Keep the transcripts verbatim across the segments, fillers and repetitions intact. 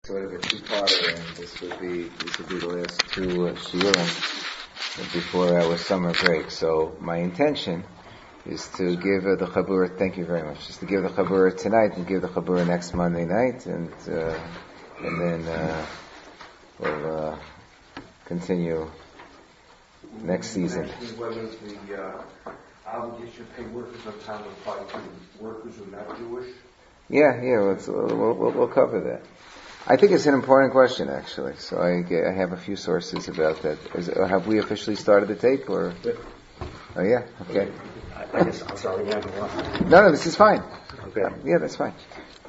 sort of a two-parter, and this would be this would be the last two uh, shiurim before our summer break. So my intention is to give uh, the chabura. Thank you very much. Is to give the chabura tonight and give the chabura next Monday night, and uh, and then uh, we'll uh, continue next season. Whether the uh, obligation to pay workers on time apply to workers who are not Jewish. Yeah, yeah, let's, we'll, we'll, we'll cover that. I think it's an important question, actually. So I, I have a few sources about that. Is, have we officially started the tape, or? Oh, yeah. Okay. I, I guess I'm sorry. Yeah, no, no, this is fine. Okay. Um, yeah, that's fine.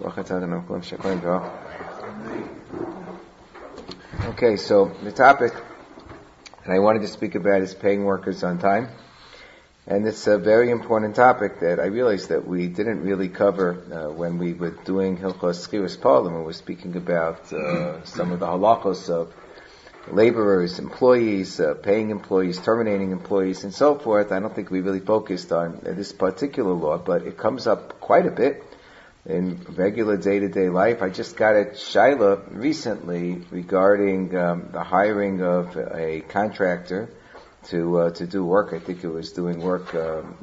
Okay, so the topic that I wanted to speak about is paying workers on time. And it's a very important topic that I realized that we didn't really cover uh, when we were doing Hilchos Schiras Polim, when we were speaking about uh, some of the halachos of laborers, employees, uh, paying employees, terminating employees, and so forth. I don't think we really focused on uh, this particular law, but it comes up quite a bit in regular day-to-day life. I just got a shaila recently regarding um, the hiring of a contractor to uh, to do work. I think it was doing work um,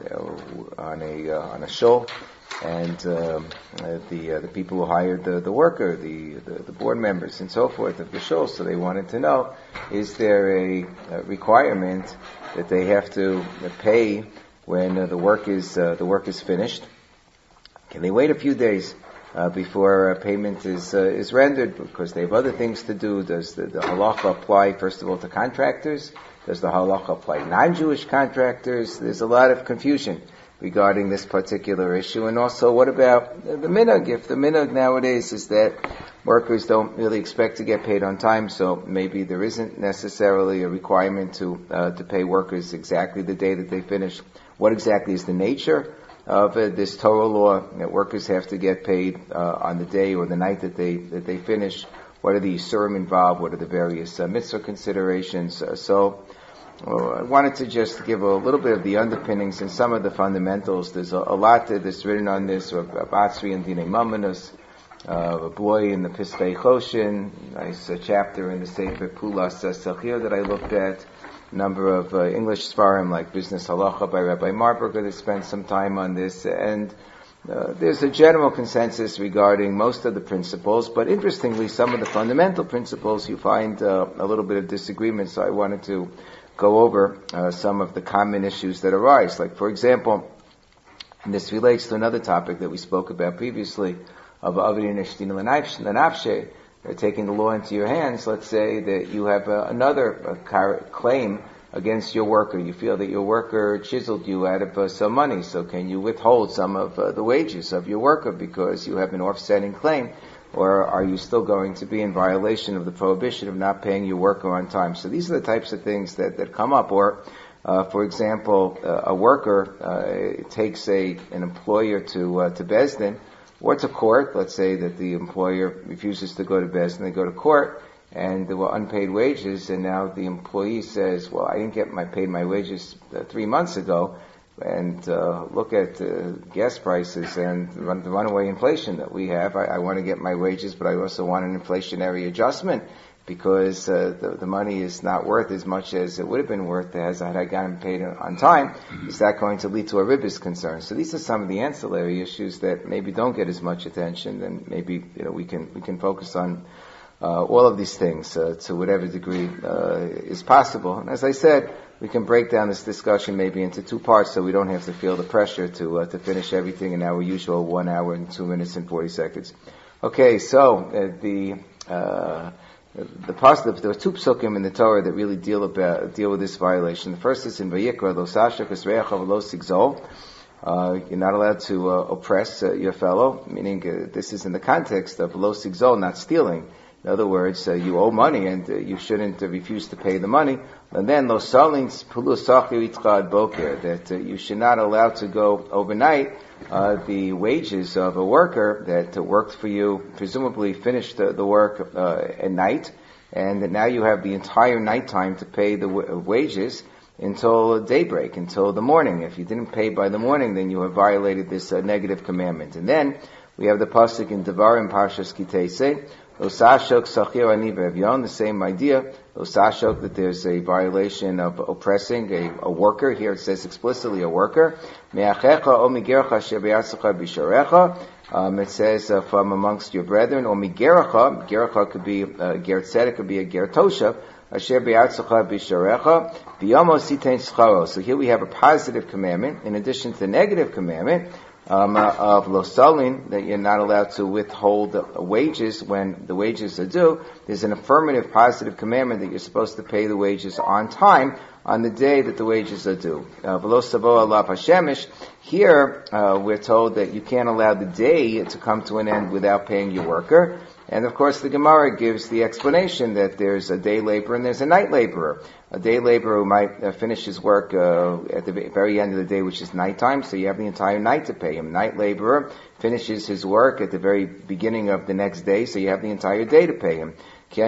on a uh, on a shul, and um, uh, the uh, the people who hired the, the worker, the, the the board members and so forth of the shul, so they wanted to know, is there a, a requirement that they have to pay when uh, the work is uh, the work is finished? Can they wait a few days uh, before uh, payment is uh, is rendered because they have other things to do? Does the, the halacha apply first of all to contractors? Does the halacha apply non-Jewish contractors? There's a lot of confusion regarding this particular issue. And also, what about the minhag? If the minhag nowadays is that workers don't really expect to get paid on time, so maybe there isn't necessarily a requirement to uh, to pay workers exactly the day that they finish. What exactly is the nature of uh, this Torah law that workers have to get paid uh, on the day or the night that they that they finish? What are the yisurim involved? What are the various uh, mitzvah considerations? Uh, so, well, I wanted to just give a little bit of the underpinnings and some of the fundamentals. There's a, a lot that's written on this, of Batzri and Dinei Mamonos, uh, a boy in the Piskei Choshen, nice uh, chapter in the Sefer Pulas Sachir that I looked at, a number of uh, English svarim like Business Halacha by Rabbi Marburger that spent some time on this, and Uh, there's a general consensus regarding most of the principles, but interestingly, some of the fundamental principles you find uh, a little bit of disagreement, so I wanted to go over uh, some of the common issues that arise. Like, for example, and this relates to another topic that we spoke about previously, of Avdi Neshtin Lenafshe, taking the law into your hands. Let's say that you have uh, another uh, claim against your worker. You feel that your worker chiseled you out of uh, some money, so can you withhold some of uh, the wages of your worker because you have an offsetting claim, or are you still going to be in violation of the prohibition of not paying your worker on time? So these are the types of things that, that come up. Or, uh, for example, uh, a worker uh, takes a an employer to uh, to Bezdin or to court. Let's say that the employer refuses to go to Bezdin, they go to court, and there were unpaid wages, and now the employee says, well, I didn't get my paid my wages uh, three months ago, and uh, look at uh, gas prices and run, the runaway inflation that we have. I, I want to get my wages, but I also want an inflationary adjustment because uh, the, the money is not worth as much as it would have been worth as had I gotten paid on time. Is that going to lead to a ribbis concern? So these are some of the ancillary issues that maybe don't get as much attention, and maybe you know we can we can focus on Uh, all of these things uh, to whatever degree uh, is possible. And as I said, we can break down this discussion maybe into two parts so we don't have to feel the pressure to uh, to finish everything in our usual one hour and two minutes and forty seconds. Okay, so uh, the uh, the positive, there are two psukim in the Torah that really deal about deal with this violation. The first is in Vayikra, Lo Sashach Esreach Lo Sigzol. Uh, you're not allowed to uh, oppress uh, your fellow, meaning uh, this is in the context of Lo Sigzol, not stealing. In other words, uh, you owe money and uh, you shouldn't uh, refuse to pay the money. And then, lo salins pulusachir itchad boker, that uh, you should not allow to go overnight uh, the wages of a worker that uh, worked for you, presumably finished uh, the work uh, at night, and that now you have the entire night time to pay the w- wages until daybreak, until the morning. If you didn't pay by the morning, then you have violated this uh, negative commandment. And then we have the pasuk in Devarim Parshas Kitesei, Losashok sachir ani v'evyon, the same idea. Losashok, that there's a violation of oppressing a, a worker. Here it says explicitly a worker. Me'achecha o migercha asher be'atzecha b'sharecha. Um, it says uh, from amongst your brethren, or migerecha. Gerecha could be uh, ger tzedek, could be a ger toshav. Asher be'atzecha b'sharecha. V'yomo sitein scharo. So here we have a positive commandment in addition to the negative commandment. Um, uh, of losalin, that you're not allowed to withhold uh, wages when the wages are due. There's an affirmative positive commandment that you're supposed to pay the wages on time on the day that the wages are due. Uh, V'lo savo alav hashemish. Here uh, we're told that you can't allow the day to come to an end without paying your worker. And of course the Gemara gives the explanation that there's a day laborer and there's a night laborer. A day laborer who might uh, finish his work uh, at the very end of the day, which is nighttime, so you have the entire night to pay him. Night laborer finishes his work at the very beginning of the next day, so you have the entire day to pay him.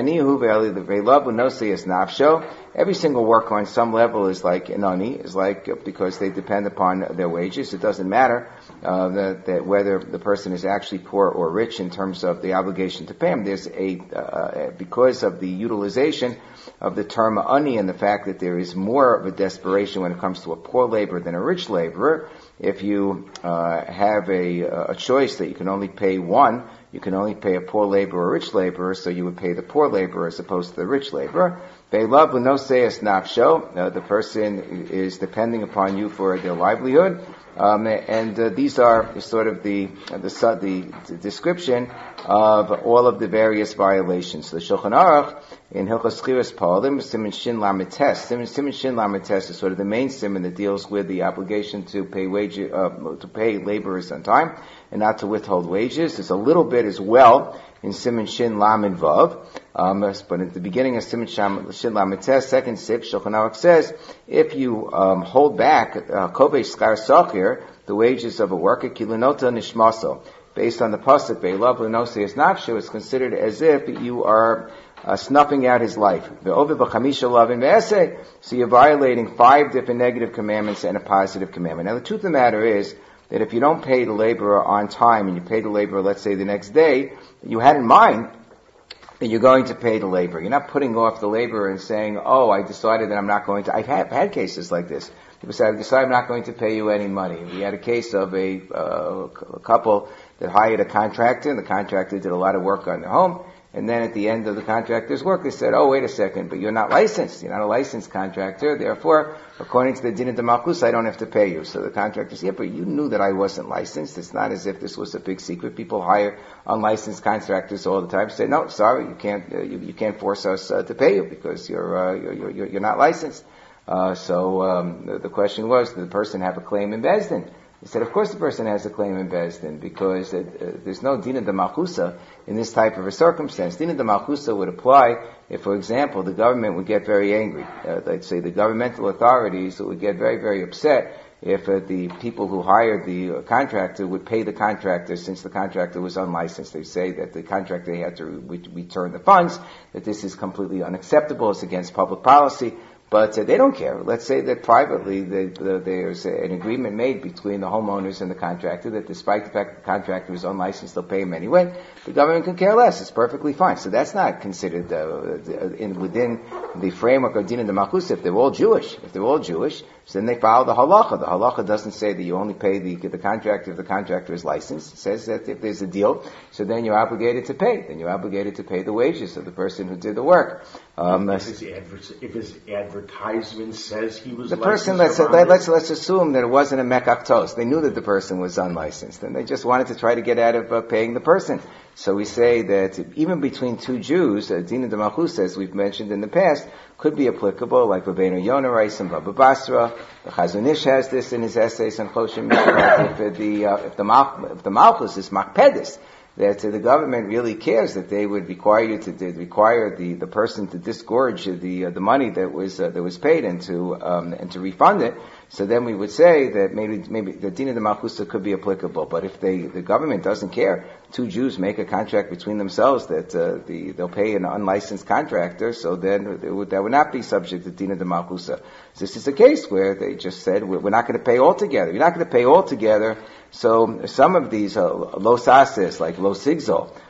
Every single worker on some level is like an ani, is like, because they depend upon their wages. It doesn't matter uh, that, that whether the person is actually poor or rich in terms of the obligation to pay him. There's a, uh, because of the utilization of the term ani and the fact that there is more of a desperation when it comes to a poor laborer than a rich laborer. If you uh, have a, a choice that you can only pay one, you can only pay a poor laborer or a rich laborer, so you would pay the poor laborer as opposed to the rich laborer. They love no sayas nafsho. Uh, the person is depending upon you for their livelihood, um, and uh, these are sort of the the, the the description of all of the various violations. The Shulchan Aruch in Hilchos Chiras Palim, Siman Shin Lamed Tes. Siman Shin Lamed Tes is sort of the main siman that deals with the obligation to pay wage uh, to pay laborers on time and not to withhold wages. There's a little bit as well in Siman Shin Lamed Vav, um, but at the beginning of Siman Shin Lamed Tes, second sip, Shulchan Aruch says, if you um, hold back Kovei Skar Sachir, the wages of a worker, Kilunota Nishmaso, based on the pasuk, Be'elav L'nosei Es Nafsho, it's considered as if you are uh, snuffing out his life. Ve'ovid B'chamisha Lavin Ve'eseh, so you're violating five different negative commandments and a positive commandment. Now the truth of the matter is that if you don't pay the laborer on time and you pay the laborer, let's say the next day, you had in mind that you're going to pay the laborer. You're not putting off the laborer and saying, oh, I decided that I'm not going to. I've had, had cases like this. People say, I've decided I'm not going to pay you any money. We had a case of a, uh, a couple that hired a contractor, and the contractor did a lot of work on their home. And then at the end of the contractor's work, they said, oh, wait a second, but you're not licensed. You're not a licensed contractor. Therefore, according to the Din de Malchus, I don't have to pay you. So the contractor said, yeah, but you knew that I wasn't licensed. It's not as if this was a big secret. People hire unlicensed contractors all the time. Say, no, sorry, you can't, uh, you, you can't force us uh, to pay you because you're, uh, you're, you're, you're not licensed. Uh, so, um, the, the question was, did the person have a claim in Beis Din? He said, of course the person has a claim in Beis Din, because it, uh, there's no Dina de Malchusa in this type of a circumstance. Dina de Malchusa would apply if, for example, the government would get very angry. Uh, let's say the governmental authorities would get very, very upset if uh, the people who hired the uh, contractor would pay the contractor since the contractor was unlicensed. They say that the contractor had to re- return the funds, that this is completely unacceptable, it's against public policy. But uh, they don't care. Let's say that privately the, the, there's an agreement made between the homeowners and the contractor that despite the fact that the contractor is unlicensed, they'll pay him anyway. The government can care less. It's perfectly fine. So that's not considered uh, in, within the framework of Din de Malchus. If they're all Jewish, if they're all Jewish, so then they follow the halacha. The halacha doesn't say that you only pay the, the contractor if the contractor is licensed. It says that if there's a deal, so then you're obligated to pay. Then you're obligated to pay the wages of the person who did the work. Um, if, his adver- if his advertisement says he was the licensed, person, let's, let, let's let's assume that it wasn't a mekach tos. They knew that the person was unlicensed, and they just wanted to try to get out of uh, paying the person. So we say that even between two Jews, uh, Dina de Malchus, as we've mentioned in the past, could be applicable, like Rabbeinu Yonah writes in Baba Basra. The Chazon Ish has this in his essays on Choshim Mishpat. If the uh, if the Mal- if the Malchus is makpedis, that uh, the government really cares that they would require you to, to require the, the person to disgorge the uh, the money that was uh, that was paid and to um, and to refund it. So then we would say that maybe maybe the Dina de Malchusa could be applicable. But if they the government doesn't care, two Jews make a contract between themselves that uh, the they'll pay an unlicensed contractor, so then it would, that would not be subject to Dina de Malchusa. This is a case where they just said we're not going to pay all together. You're not going to pay all together. So some of these uh, los ases, like los sigzol,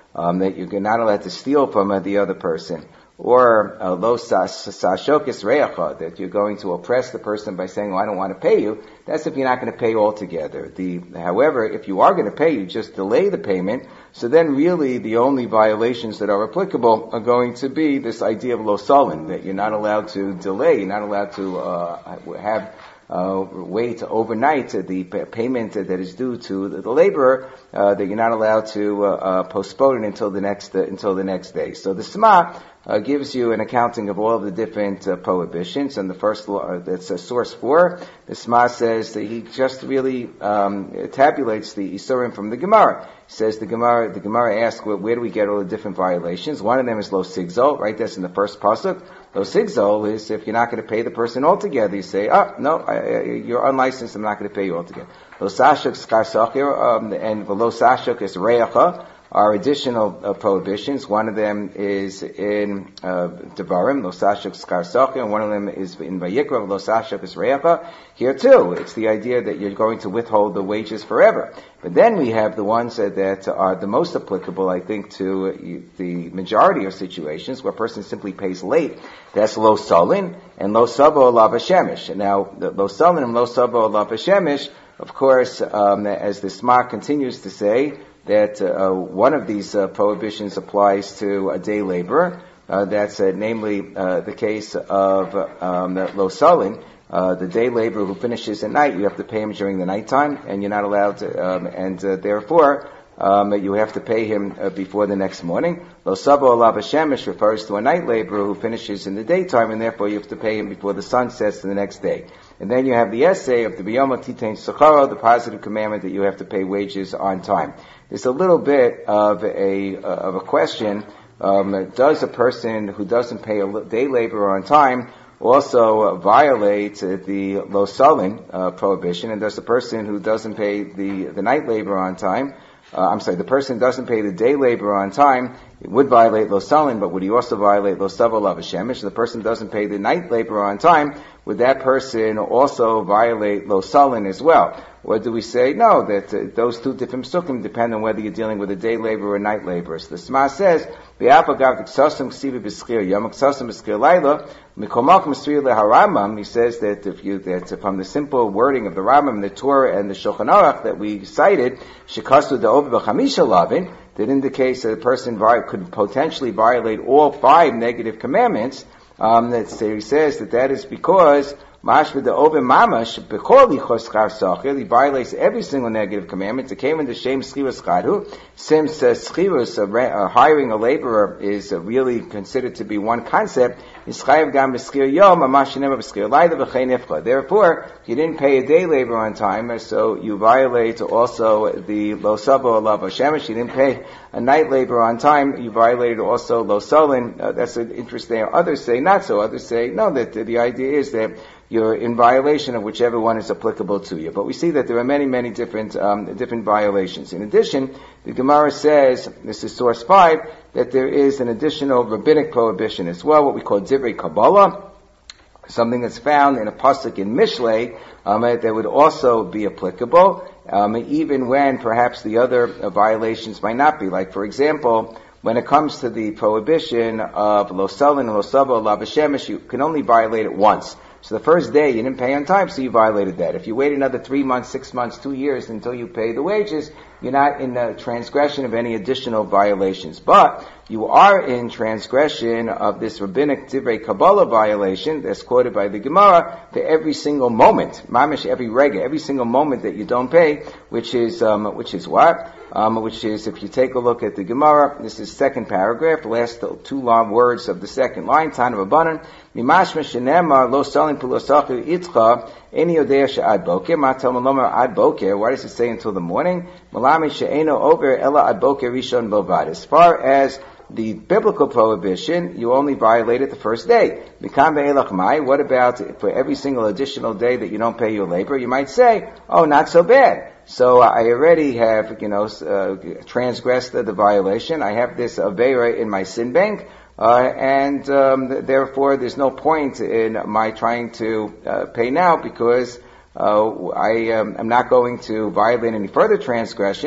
um, that you're not allowed to steal from uh, the other person. Or uh, lo sashokis reacha, that you're going to oppress the person by saying, well, I don't want to pay you. That's if you're not going to pay altogether. The, however, if you are going to pay, you just delay the payment. So then really the only violations that are applicable are going to be this idea of lo solin, that you're not allowed to delay, you're not allowed to uh, have Uh, wait overnight uh, the p- payment uh, that is due to the, the laborer, uh, that you're not allowed to uh, uh, postpone it until the next uh, until the next day. So the Sma uh, gives you an accounting of all of the different uh, prohibitions. And the first law, uh, that's uh, source four, the Sma says that he just really um, tabulates the Isurim from the Gemara. He says the Gemara, the Gemara asks, where, where do we get all the different violations? One of them is lo sigzol, right? That's in the first pasuk. Lo sigzol is if you're not going to pay the person altogether, you say, oh, no, I, I, you're unlicensed, I'm not going to pay you altogether. Lo sashuk skar sachir, um, and lo sashuk is reacha, are additional uh, prohibitions. One of them is in uh, Devarim, lo sashuk skar sachir, and one of them is in Vayikra, lo sashuk is reacha. Here too, it's the idea that you're going to withhold the wages forever. But then we have the ones that, that are the most applicable, I think, to the majority of situations where a person simply pays late. That's lo solin and lo sabo la b'shemish. Now, lo solin and lo sabo la b'shemish, of course, um, as the Sma continues to say, that uh, one of these uh, prohibitions applies to a day laborer. Uh, that's uh, namely uh, the case of um, lo solin. Uh, the day laborer who finishes at night, you have to pay him during the nighttime, and you're not allowed to, um, and uh, therefore, um, you have to pay him uh, before the next morning. Lo sabo ala b'shemish refers to a night laborer who finishes in the daytime, and therefore you have to pay him before the sun sets the next day. And then you have the essay of the biyoma titain sacharo, the positive commandment that you have to pay wages on time. There's a little bit of a uh, of a question: um, does a person who doesn't pay a day laborer on time also violate uh, the lo solin uh, prohibition? And does the person who doesn't pay the the night labor on time, uh, I'm sorry, the person who doesn't pay the day labor on time, it would violate lo solin, but would he also violate lo savo la b'shemish? The person who doesn't pay the night labor on time, would that person also violate lo solin as well? Or do we say, no, that uh, those two different psukim depend on whether you're dealing with a day laborer or a night laborer. So the Sma says, he says that if you, that from the simple wording of the Rambam, the Torah, and the Shulchan Aruch that we cited, that indicates that a person could potentially violate all five negative commandments. Um, that he says that that is because Mashva the Oven Mamash Bechol Lichos Sachir, he violates every single negative commandment. It came into shame Schivas Chadhu, since uh, Schivas, uh, uh, hiring a laborer, is uh, really considered to be one concept. Therefore, if you didn't pay a day labor on time, so you violate also the Lo Sabo La B'Shemish. You didn't pay a night labor on time, you violated also Lo Solin. Uh, that's an interesting. Others say not so. Others say no, that uh, the idea is that you're in violation of whichever one is applicable to you. But we see that there are many, many different um, different violations. In addition, the Gemara says, this is source five, that there is an additional rabbinic prohibition as well, what we call Divrei Kabbalah, something that's found in a pasuk in Mishlei um, that would also be applicable, um, even when perhaps the other uh, violations might not be. Like, for example, when it comes to the prohibition of lo solin and lo savo la b'shemish, you can only violate it once. So the first day you didn't pay on time, so you violated that. If you wait another three months, six months, two years until you pay the wages, you're not in the transgression of any additional violations. But you are in transgression of this rabbinic Divrei Kabbalah violation that's quoted by the Gemara for every single moment, mamish every rega, every single moment that you don't pay, which is um, which is what? Um, which is, if you take a look at the Gemara, this is second paragraph, last two long words of the second line, Tana Rabbanan, Mimashma Shenema Lo Salin Pulosachu Itcha Eni Yodea She'ad Boker Matel Malomar Ad Boker. Why does it say until the morning? Malami She'eno Over Ella Ad Boker Rishon Bovad. As far as the biblical prohibition, you only violate it the first day. What about for every single additional day that you don't pay your labor? You might say, oh, not so bad. So I already have, you know, uh, transgressed the, the violation. I have this aveira in my sin bank, uh, and um, th- therefore there's no point in my trying to uh, pay now because uh, I um, am not going to violate any further transgressions.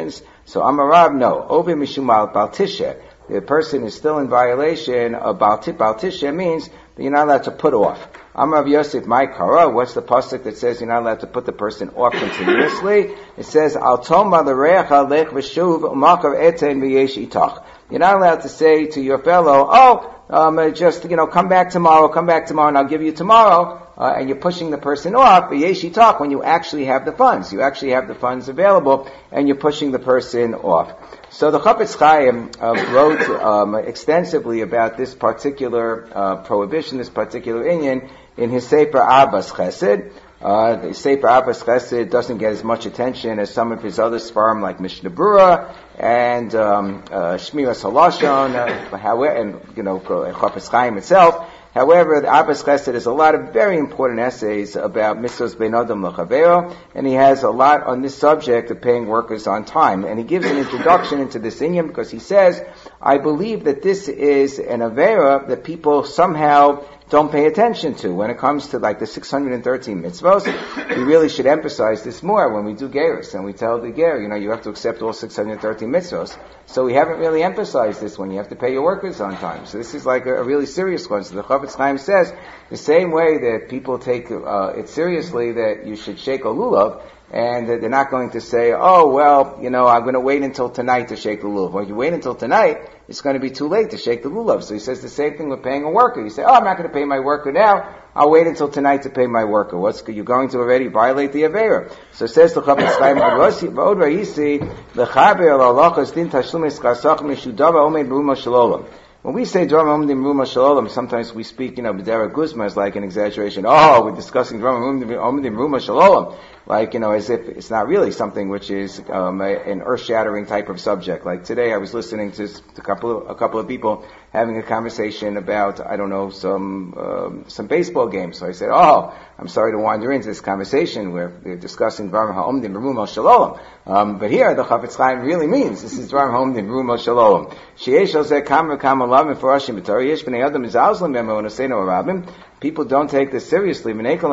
So Amarav, no. Ovi Mishumal Baltisha. The person is still in violation of Baltisha. Baltisha means that you're not allowed to put off. Amarav Yosef, my kara, what's the pasuk that says you're not allowed to put the person off continuously? It says, Al toma l'reacha lech v'shuv u'makar etein v'yesh itach. You're not allowed to say to your fellow, oh, um, just, you know, come back tomorrow, come back tomorrow, and I'll give you tomorrow. Uh, and you're pushing the person off, but yeshi talk when you actually have the funds. You actually have the funds available, and you're pushing the person off. So the Chafetz Chaim uh, wrote um, extensively about this particular uh, prohibition, this particular inyan, in his Sefer Abbas Chesed. Uh, the Sefer Abbas Chesed doesn't get as much attention as some of his other sfarim like Mishnah Berurah and um, uh, Shmiras Halashon, uh, however, and you know Chafetz Chaim itself. However, the Abbas Chesed has a lot of very important essays about mitzvos ben adam l'chavero, and he has a lot on this subject of paying workers on time. And he gives an introduction into this inyan because he says, I believe that this is an avera that people somehow don't pay attention to. When it comes to like the six hundred thirteen mitzvos, we really should emphasize this more when we do gerus, and we tell the ger, you know, you have to accept all six hundred thirteen mitzvos. So we haven't really emphasized this when you have to pay your workers on time. So this is like a, a really serious one. So the Chafetz Chaim says, the same way that people take uh, it seriously that you should shake a lulav, and they're not going to say, oh, well, you know, I'm going to wait until tonight to shake the lulav. Well, if you wait until tonight, it's going to be too late to shake the lulav. So he says the same thing with paying a worker. You say, oh, I'm not going to pay my worker now. I'll wait until tonight to pay my worker. What's, you're going to already violate the Avera. So it says the Chafetz Chaim, V'od ra'isi, l'chaber l'halachos din tashlum eskasach meshudava omed b'ruma shalolom. When we say Dvar Ma'omdim Ruma Shalom, sometimes we speak, you know, B'dera Guzma is like an exaggeration. Oh, we're discussing Dvar Ma'omdim Ruma Shalom. Like, you know, as if it's not really something which is um, a, an earth-shattering type of subject. Like today I was listening to a couple of, a couple of people having a conversation about, I don't know, some um, some baseball games. So I said, oh, I'm sorry to wander into this conversation where they're discussing Dvar Ma'omdim Ruma Shalom. Um, but here, the Chafetz Chaim really means, this is Dvar Ma'omdim Ruma Shalom. Sheyesh al zeh kam v'kam alavim forashim b'torah, yesh b'nei adam izalzlim b'emo v'noseinu arabim. People don't take this seriously. And uh,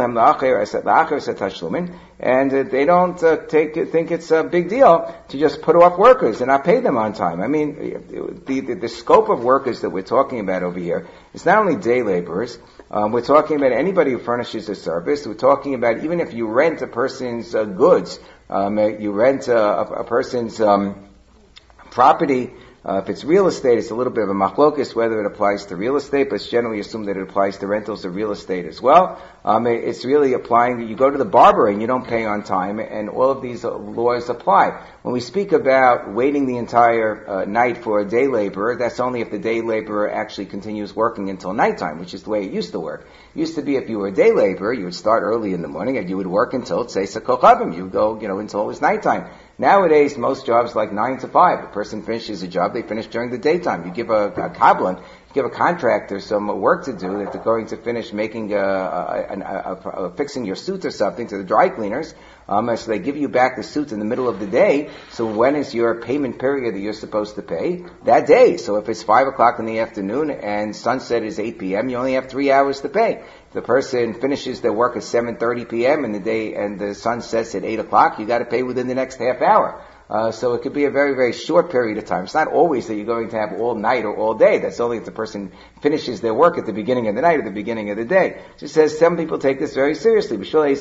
they don't uh, take it, think it's a big deal to just put off workers and not pay them on time. I mean, the, the, the scope of workers that we're talking about over here is not only day laborers. Um, we're talking about anybody who furnishes a service. We're talking about even if you rent a person's uh, goods, um, you rent a, a, a person's um, property. Uh, if it's real estate, it's a little bit of a machlokes whether it applies to real estate, but it's generally assumed that it applies to rentals of real estate as well. Um, it, it's really applying, you go to the barber and you don't pay on time, and all of these uh, laws apply. When we speak about waiting the entire uh, night for a day laborer, that's only if the day laborer actually continues working until nighttime, which is the way it used to work. It used to be if you were a day laborer, you would start early in the morning and you would work until, say, Sakochavim. You would go, you know, until it was nighttime. Nowadays, most jobs like nine to five. A person finishes a job, they finish during the daytime. You give a, a kablan, you give a contractor some work to do that they're going to finish making, a, a, a, a, a fixing your suit or something to the dry cleaners. Um, so they give you back the suit in the middle of the day. So when is your payment period that you're supposed to pay? That day. So if it's five o'clock in the afternoon and sunset is eight p.m., you only have three hours to pay. If the person finishes their work at seven thirty p.m. and the day and the sun sets at eight o'clock, you got to pay within the next half hour. Uh, so it could be a very, very short period of time. It's not always that you're going to have all night or all day. That's only if the person finishes their work at the beginning of the night or the beginning of the day. She says some people take this very seriously.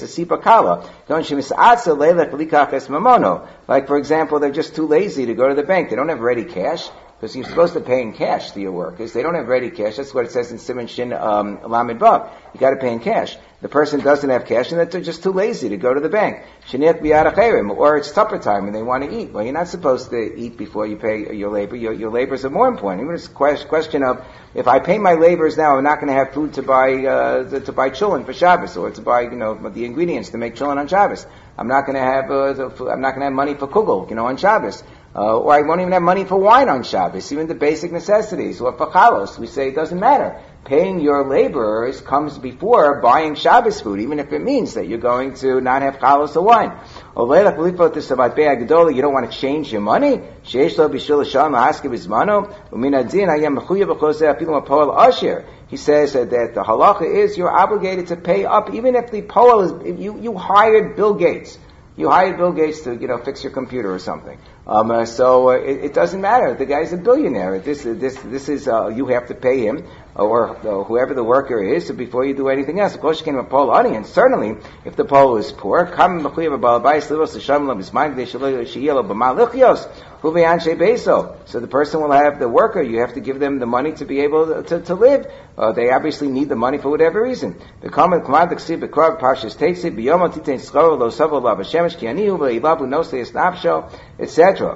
Like, for example, they're just too lazy to go to the bank. They don't have ready cash. Because you're supposed to pay in cash to your workers. They don't have ready cash. That's what it says in Siman Shin um, Lamed Vav. You got to pay in cash. The person doesn't have cash, and they're just too lazy to go to the bank. Or it's supper time and they want to eat. Well, you're not supposed to eat before you pay your labor. Your, your labors are more important. Even it's a question of, if I pay my labors now, I'm not going to have food to buy uh, to buy chulin for Shabbos, or to buy, you know, the ingredients to make chulin on Shabbos. I'm not going to have uh, the, I'm not going to have money for kugel, you know, on Shabbos. Uh, or I won't even have money for wine on Shabbos, even the basic necessities, or for chalos. We say it doesn't matter. Paying your laborers comes before buying Shabbos food, even if it means that you're going to not have chalos or wine. You don't want to change your money? He says that the halacha is you're obligated to pay up, even if the poel is, if you, you hired Bill Gates. You hired Bill Gates to, you know, fix your computer or something. Um, uh, so uh, it, it doesn't matter. The guy's a billionaire. This, this, this is uh, you have to pay him or uh, whoever the worker is so before you do anything else. Of course, you can have a Pole audience. Certainly, if the Pole is poor, come so the person will have the worker. You have to give them the money to be able to, to, to live. Uh, they obviously need the money for whatever reason. Et cetera.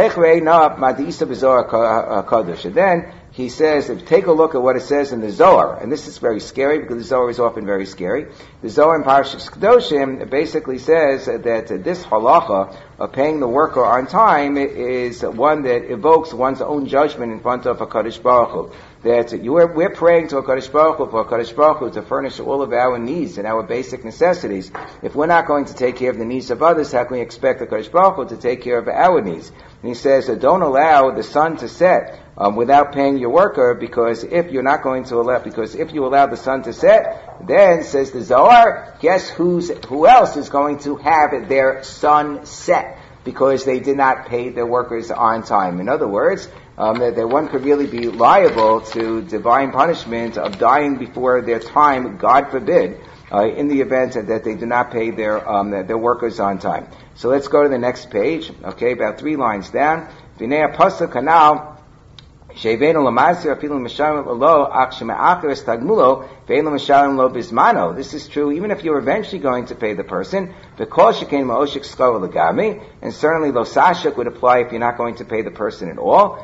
And then he says, if take a look at what it says in the Zohar, and this is very scary because the Zohar is often very scary. The Zohar in Parashas Kedoshim basically says that this halacha of paying the worker on time is one that evokes one's own judgment in front of HaKadosh Baruch Hu. That you are, we're praying to HaKadosh Baruch Hu for HaKadosh Baruch Hu to furnish all of our needs and our basic necessities. If we're not going to take care of the needs of others, how can we expect HaKadosh Baruch Hu to take care of our needs? And he says, don't allow the sun to set um, without paying your worker, because if you're not going to allow, because if you allow the sun to set, then, says the Zohar, guess who's, who else is going to have their sun set? Because they did not pay their workers on time. In other words, um, that, that one could really be liable to divine punishment of dying before their time, God forbid, uh, in the event that they do not pay their um, their workers on time. So let's go to the next page. Okay, about three lines down. V'nei pasuk kanal. This is true even if you're eventually going to pay the person. And certainly lo sashuk would apply if you're not going to pay the person at all.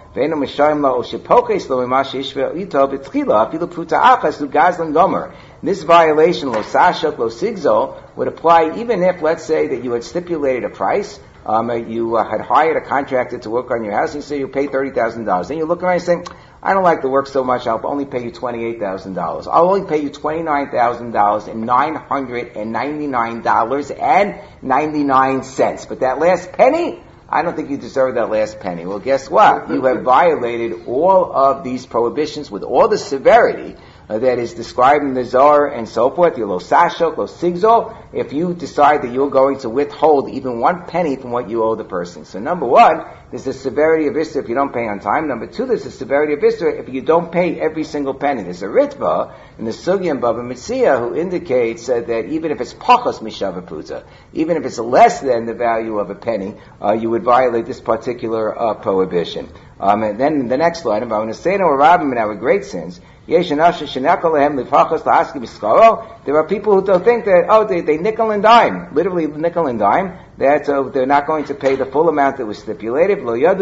This violation, lo sashuk, lo sigzo, would apply even if, let's say, that you had stipulated a price. Um, you uh, had hired a contractor to work on your house, and you say you pay thirty thousand dollars. Then you look around and say, I don't like the work so much, I'll only pay you twenty-eight thousand dollars. I'll only pay you twenty-nine thousand nine hundred ninety-nine dollars and ninety-nine cents. But that last penny, I don't think you deserve that last penny. Well, guess what? You have violated all of these prohibitions with all the severity Uh, that is described in the Zohar and so forth, your lo sashok, lo sigzo, if you decide that you're going to withhold even one penny from what you owe the person. So number one, there's the severity of Isra if you don't pay on time. Number two, there's the severity of Isra if you don't pay every single penny. There's a Ritva in the Sugya and Bava Metzia who indicates uh, that even if it's pachos mishava puta, even if it's less than the value of a penny, uh, you would violate this particular uh, prohibition. Um, and then the next line, about Nasena or Rabbim in our great sins, there are people who don't think that, oh, they, they nickel and dime, literally nickel and dime, that uh, they're not going to pay the full amount that was stipulated.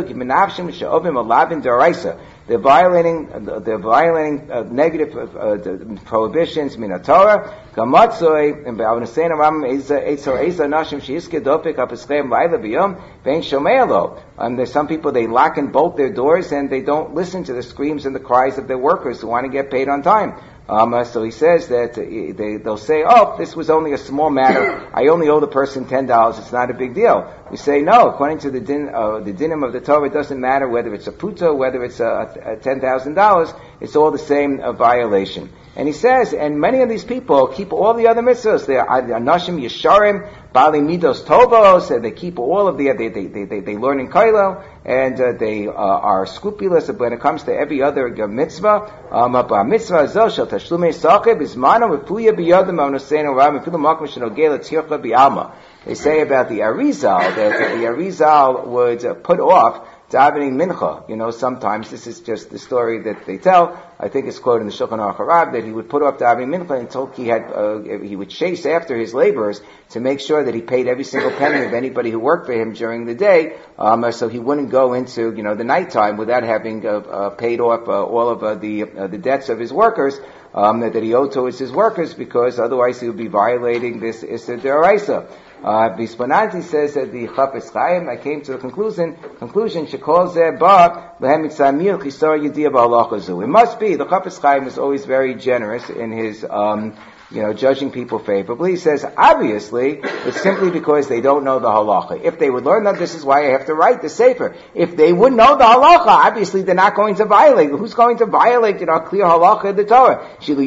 They're violating, uh, they're violating uh, negative uh, uh, prohibitions, min Torah. Kamatzoi, and ba'avnasein Ram Eiza Eiza Eiza Nashim Sheiske Dopik Apischem Laila B'Yom Vein Shomeelo. And there's some people, they lock and bolt their doors and they don't listen to the screams and the cries of their workers who want to get paid on time. Um, uh, so he says that uh, they, they'll say, oh, this was only a small matter. I only owe the person ten dollars. It's not a big deal. We say, no, according to the din, uh, the dinim of the Torah, it doesn't matter whether it's a puto, whether it's a, a ten thousand dollars. It's all the same uh, violation. And he says, and many of these people keep all the other mitzvahs. They are anashim yesharim, bali midos tovos, and they keep all of the, they, they, they, they, they learn in Kailo, and uh, they uh, are scrupulous when it comes to every other uh, mitzvah. Um, mitzvah zol shel tashlumei sachib izmano refuya biyodem avnoseinu ram efilu makom shenogel tzircha bi'alma. They say about the Arizal that the Arizal would uh, put off davening mincha. You know, sometimes this is just the story that they tell. I think it's quoted in the Shulchan Aruch Harav that he would put off davening mincha until he had uh, he would chase after his laborers to make sure that he paid every single penny of anybody who worked for him during the day, um, so he wouldn't go into you know the nighttime without having uh, uh, paid off uh, all of uh, the uh, the debts of his workers um, that he owed towards his workers, because otherwise he would be violating this Issur D'Oraisa. Uh, Bisponanti says that the Chafetz Chaim, I came to the conclusion, conclusion, she calls there, but, it must be, the Chafetz Chaim is always very generous in his, um, you know, judging people favorably. He says, obviously, it's simply because they don't know the halacha. If they would learn that, this is why I have to write the sefer. If they would know the halacha, obviously they're not going to violate. Who's going to violate, you know, clear halacha of the Torah?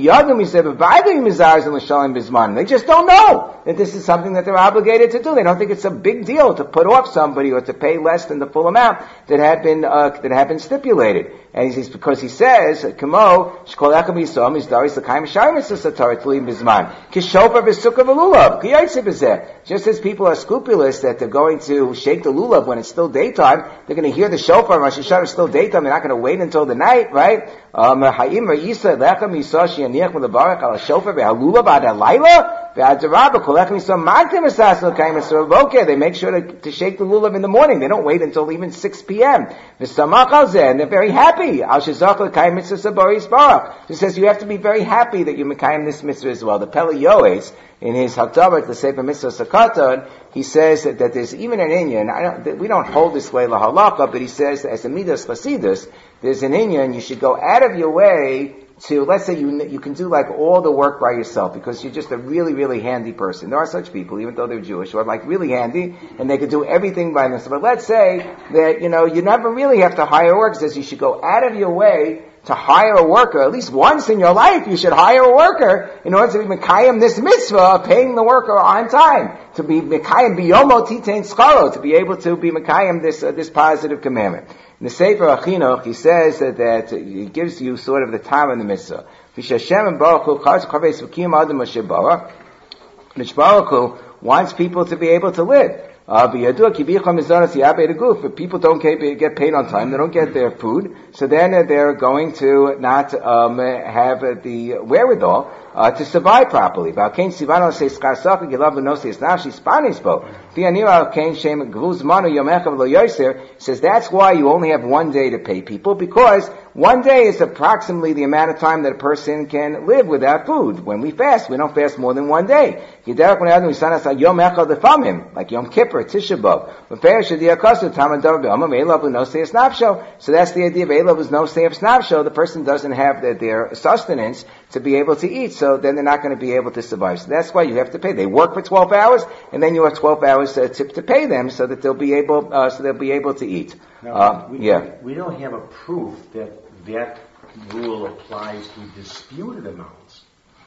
They just don't know that this is something that they're obligated to do. They don't think it's a big deal to put off somebody or to pay less than the full amount that had been, uh, that had been stipulated. And he's, because he says, Kamo, Shkolech Misom is Daris L'Kaim Shaimis Satar Tluim Bizman. Kishopa B'Sukkah V'Lulav. Kiyaytze B'Zeh. Just as people are scrupulous that they're going to shake the lulav when it's still daytime, they're going to hear the shofar, Rosh Hashanah is still daytime, they're not going to wait until the night, right? Um, Ha'im Ra'isa Lechem Yisah She'aniach M'Levarach Al HaShofar V'Halulav Ad HaLayla. They make sure to, to shake the lulav in the morning. They don't wait until even six p.m. And they're very happy. It says you have to be very happy that you mekayim this mitzvah as well. The Pele Yoetz, in his Hakdavar, the Sefer Mitzvah Sakatan, he says that, that there's even an inyan, I don't, that we don't hold this way la halakha, but he says that as a midas chasidus, there's an inyan, you should go out of your way to, let's say you you can do like all the work by yourself because you're just a really, really handy person. There are such people, even though they're Jewish, who are like really handy and they can do everything by themselves. But let's say that, you know, you never really have to hire workers. Says you should go out of your way to hire a worker. At least once in your life you should hire a worker in order to be mekayim this mitzvah of paying the worker on time. To be mekayim biyomo titein scharo, to be able to be mekayim this, uh, this positive commandment. In the Sefer Achinuch, he says that, that he gives you sort of the time in the mitzvah. Hashem Baruch Hu wants people to be able to live. Uh, if people don't get paid on time, they don't get their food, so then uh, they're going to not um, have uh, the wherewithal uh, to survive properly. Says that's why you only have one day to pay people, because one day is approximately the amount of time that a person can live without food. When we fast, we don't fast more than one day. Like Yom Kippur, Tisha B'Av. So that's the idea of Elav is no seif snapsho. The person doesn't have the, their sustenance to be able to eat, so then they're not going to be able to survive. So that's why you have to pay. They work for twelve hours, and then you have twelve hours uh, tip to pay them, so that they'll be able, uh, so they'll be able to eat. Now, uh, we, yeah. we don't have a proof that that rule applies to disputed amounts.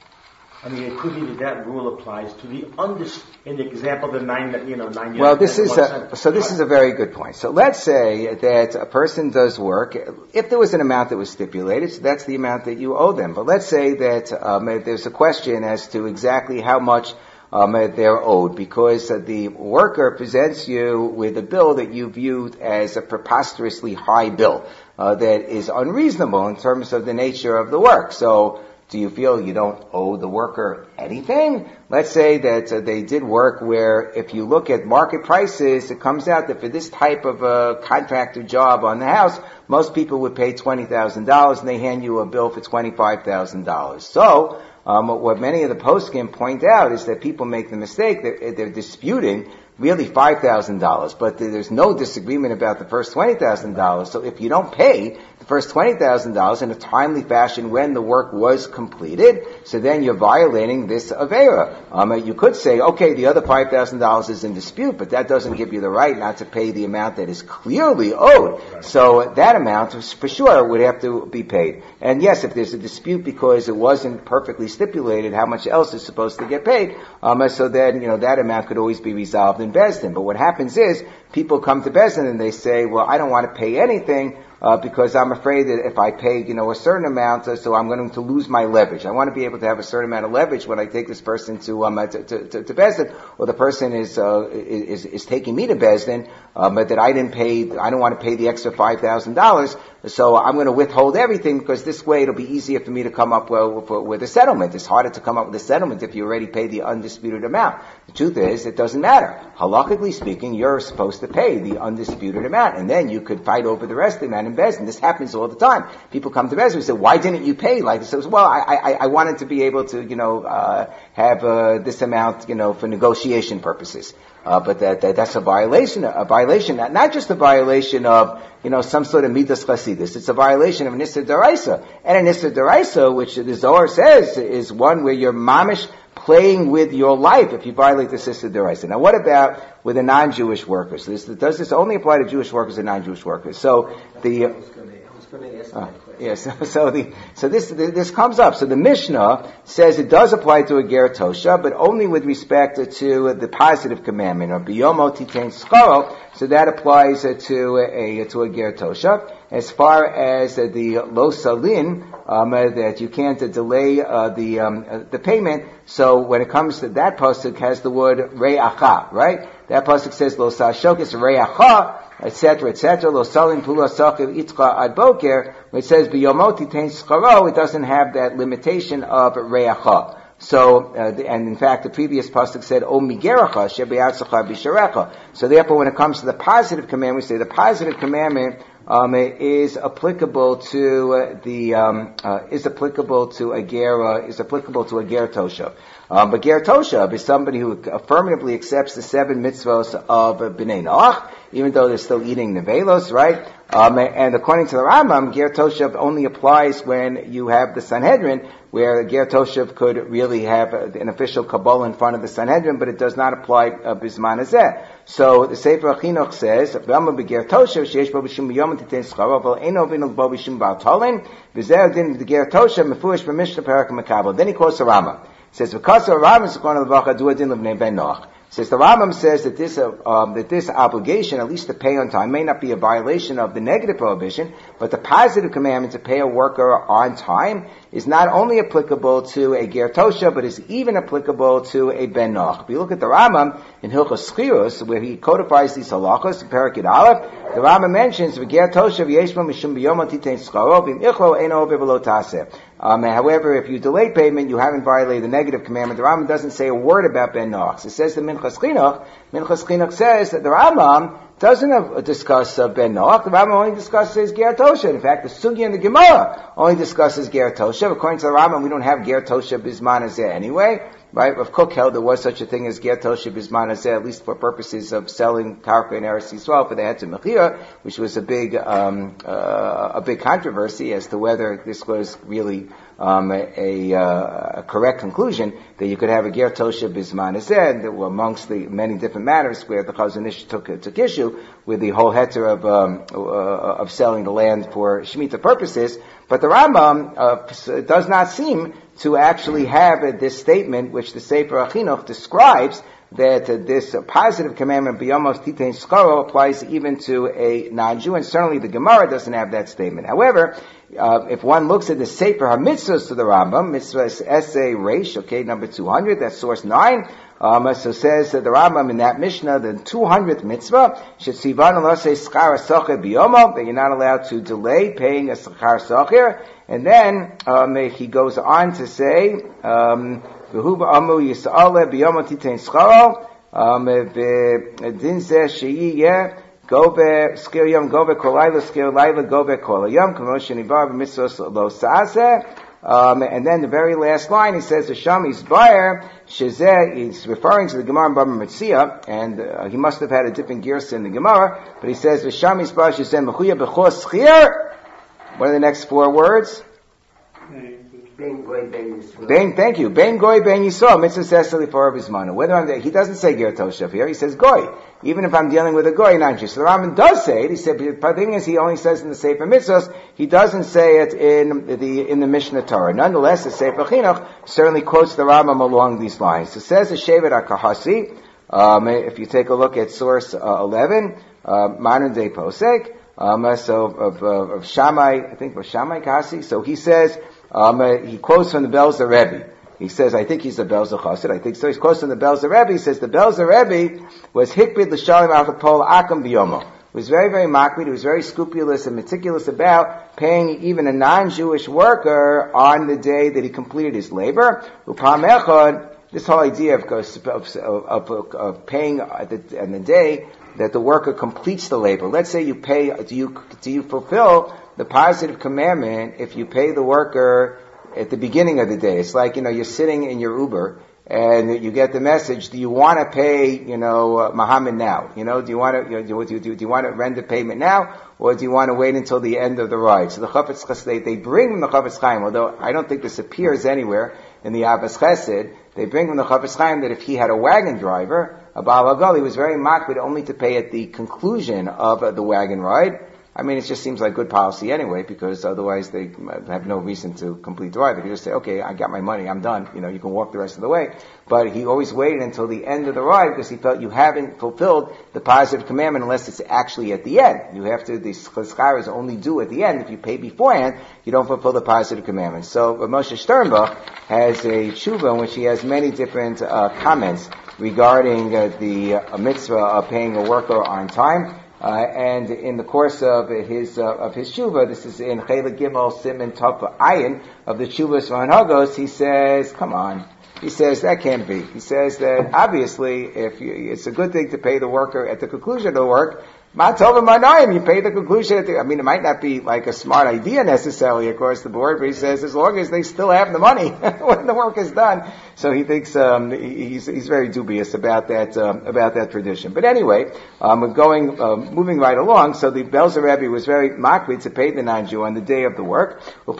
I mean, it could be that that rule applies to the undis. In the example, the nine, you know, nine. Well, this is a, so. This is a very good point. So let's say that a person does work. If there was an amount that was stipulated, so that's the amount that you owe them. But let's say that um, there's a question as to exactly how much um, they're owed, because uh, the worker presents you with a bill that you viewed as a preposterously high bill uh, that is unreasonable in terms of the nature of the work. So, do you feel you don't owe the worker anything? Let's say that uh, they did work where, if you look at market prices, it comes out that for this type of a contractor job on the house, most people would pay twenty thousand dollars, and they hand you a bill for twenty-five thousand dollars. So, um, what many of the poskim point out is that people make the mistake that they're disputing really five thousand dollars, but there's no disagreement about the first twenty thousand dollars. So if you don't pay the first twenty thousand dollars in a timely fashion when the work was completed, so then you're violating this avera. Um, you could say, okay, the other five thousand dollars is in dispute, but that doesn't give you the right not to pay the amount that is clearly owed. Right. So that amount, for sure, would have to be paid. And yes, if there's a dispute because it wasn't perfectly stipulated how much else is supposed to get paid, um, so then, you know, that amount could always be resolved in Bezdin. But what happens is, people come to Bezdin and they say, well, I don't want to pay anything, uh, because I'm afraid that if I pay, you know, a certain amount, uh, so I'm going to lose my leverage. I want to be able to have a certain amount of leverage when I take this person to, um, to, to, to, to Bezdin, or the person is, uh, is, is taking me to Bezdin, um, but that I didn't pay, I don't want to pay the extra five thousand dollars, so I'm going to withhold everything, because this way it'll be easier for me to come up well, with, with a settlement. It's harder to come up with a settlement if you already pay the undisputed amount. The truth is, it doesn't matter. Halakhically speaking, you're supposed to pay the undisputed amount, and then you could fight over the rest of the amount in Bezdin. This happens all the time. People come to Bezdin and say, why didn't you pay like this? So, well, I, I, I wanted to be able to, you know, uh, have uh, this amount, you know, for negotiation purposes. Uh, but that, that that's a violation, a violation, not, not just a violation of, you know, some sort of midas chasidus. It's a violation of an issa deraisa. And an issa deraisa, which the Zohar says, is one where you're mamish playing with your life if you violate the issa deraisa. Now, what about with the non-Jewish workers? This, does this only apply to Jewish workers and non-Jewish workers? So the uh, Uh, yes, so, so the so this this comes up. So the Mishnah says it does apply to a ger tosha, but only with respect to the positive commandment of biyomo titein skaro. So that applies to a to a ger tosha. As far as the lo salin, um, that you can't delay uh, the um, uh, the payment. So when it comes to that pasuk, has the word re'acha, right? That pasuk says lo sashokis re'acha, et cetera, et cetera. Lo salin pula sachiv itcha ad boker. When it says biyomot titein skaro, it doesn't have that limitation of re'acha. So, uh, the, and in fact, the previous pasuk said, "O migeracha shebe'atzacha bisharecha." So, therefore, when it comes to the positive commandment, we say the positive commandment um, is applicable to uh, the um, uh, is applicable to a ger uh, is applicable to a ger toshav. Um, but ger toshav is somebody who affirmatively accepts the seven mitzvos of uh, bnei Noach, even though they're still eating nevelos, right? Um, and according to the Rambam, ger toshav only applies when you have the Sanhedrin, where ger toshav could really have an official kabbalah in front of the Sanhedrin, but it does not apply uh, bisman hazeh. So the Sefer HaChinuch says, "V'amar beger toshav sheish bo b'shum b'yom titein scharo, v'al eino v'ino bo b'shum b'al tolin, v'zeh din beger toshav mefurish b'mishnah perak makabel." Then he quotes the Rambam. He says, "Because the Rambam is going to the vacha du adin l'bnei ben Noach." Says the Rambam says that this uh, um, that this obligation, at least to pay on time, may not be a violation of the negative prohibition, but the positive commandment to pay a worker on time is not only applicable to a ger tosha, but is even applicable to a ben Noach. If you look at the Rambam in Hilchos Schirus, where he codifies these halachos, in Perek Yud Aleph, the Rambam mentions v'ger tosha v'yeshma mishum b'yom titein scharo v'im ichlo eno v'velo taseh. Um, however, if you delay payment, you haven't violated the negative commandment. The Rambam doesn't say a word about ben Noach. It says the Minchas Chinuch. Minchas Chinuch says that the Rambam doesn't discuss uh, ben Noach. The Rambam only discusses ger tosha. In fact, the Sugya and the Gemara only discusses ger tosha. According to the Rambam, we don't have ger tosha bisman hazeh anyway. Right? Rav Kook held there was such a thing as ger tosha bisman hazeh, at least for purposes of selling karka and Eretz Yisrael for the head to mechira, which was a big um, uh, a big controversy as to whether this was really um, a, a, uh, a correct conclusion that you could have a ger tosha bisman hazeh. And there were amongst the many different matters where the Chazon Ish took took issue with the whole heter of um, uh, of selling the land for shemitah purposes. But the Rambam uh, does not seem to actually have uh, this statement, which the Sefer HaChinuch describes, that uh, this uh, positive commandment, b'yomos titein scharo, applies even to a non-Jew, and certainly the Gemara doesn't have that statement. However, uh, if one looks at the Sefer HaMitzvahs to the Rambam, Mitzvahs Essay Reish, okay, number two hundred, that's source nine, Um, so says uh, the Rambam in that Mishnah, the two hundredth mitzvah, Shetzivan lo say schar hasocher biyomo, that you're not allowed to delay paying a schar hasocher. And then um, he goes on to say, um, v'hu ba'amu yis'ale biyomo titein scharo, v'din zeh she'yeh gobe skir yom gobe kol layla skir layla gobe kol yom k'mo shenibar b'mitzvos lo sa'aseh. Um, and then the very last line, he says, "Hasham Yisbayer Shezeh." He's referring to the Gemara in Baba Metzia, and uh, he must have had a different girsa in the Gemara. But he says, "Hasham Yisbayer Shezeh Mechuya B'chos Schir." What are the next four words? Ben Goy Ben Yisrael. Ben, thank you. Ben Goy Ben Yisrael. Mitzvah Seseli for Bismanu. Whether I'm there, he doesn't say ger toshav here. He says Goy. Even if I'm dealing with a Goy, not just. So the Rambam does say it. He said, but the thing is, he only says in the Sefer Mitzvahs. He doesn't say it in the in the Mishnah Torah. Nonetheless, the Sefer Chinuch certainly quotes the Rambam along these lines. So says the Shevet HaKahasi. Um, if you take a look at source uh, eleven, uh, modern day posek. Um, so of, of, of Shammai, I think of Shammai Kahasi. So he says. Um, uh, he quotes from the Belzer Rebbe. He says, I think he's a Belzer Chassid. I think so. He quotes from the Belzer Rebbe. He says the Belzer Rebbe was hikbid l'shalim achapol akam biyomo. He was very, very makbid. He was very scrupulous and meticulous about paying even a non-Jewish worker on the day that he completed his labor. Upam echad, this whole idea of of, of, of paying at the, on the day that the worker completes the labor. Let's say you pay. Do you do you fulfill the positive commandment if you pay the worker at the beginning of the day? It's like, you know, you're sitting in your Uber and you get the message, do you want to pay, you know, uh, Muhammad now? You know, do you want to, you know, do, you, do, do you want to render payment now, or do you want to wait until the end of the ride? So the Chafetz Chaim, they, they bring from the Chafetz Chaim, although I don't think this appears anywhere in the Avos Chesed, they bring from the Chafetz Chaim that if he had a wagon driver, a Baal Agal, he was very makbid only to pay at the conclusion of uh, the wagon ride. I mean, it just seems like good policy anyway, because otherwise they have no reason to complete the ride. They can just say, okay, I got my money, I'm done. You know, you can walk the rest of the way. But he always waited until the end of the ride because he felt you haven't fulfilled the positive commandment unless it's actually at the end. You have to, the schar is only due at the end. If you pay beforehand, you don't fulfill the positive commandment. So Moshe Sternbach has a tshuva in which he has many different uh, comments regarding uh, the uh, mitzvah of paying a worker on time. Uh, and in the course of his uh, of his tshuva, this is in Chelik Gimel Siman Tov Ayin of the Tshuvas V'Hanhagos, he says, come on. He says, that can't be. He says that obviously, if you, it's a good thing to pay the worker at the conclusion of the work, Ma Tova Manayim, you pay the conclusion at the, I mean, it might not be like a smart idea necessarily across the board, but he says as long as they still have the money when the work is done. So he thinks, um, he's, he's very dubious about that, um, about that tradition. But anyway, um, we're going, um, moving right along. So the Belzer Rebbe was very makbid to pay the non-Jew on the day of the work. So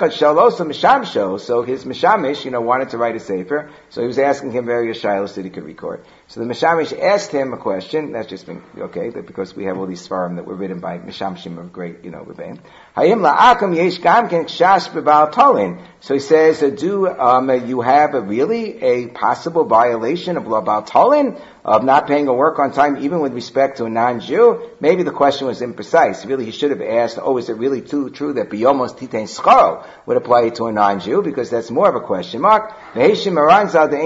his Mishamish, you know, wanted to write a sefer. So he was asking him various shilos that he could record. So the Mishamish asked him a question. That's just been, okay, because we have all these svarim that were written by Mishamshim of great, you know, Rebbeim. Hayim la'akam yesh gam ken kshash b'bal tolin. So he says, uh, do um, uh, you have a really a possible violation of Bal Tolin, of not paying a work on time, even with respect to a non-Jew? Maybe the question was imprecise. Really, he should have asked, oh, is it really too true that Biyomos Titein Scharo would apply to a non-Jew? Because that's more of a question mark. And apparently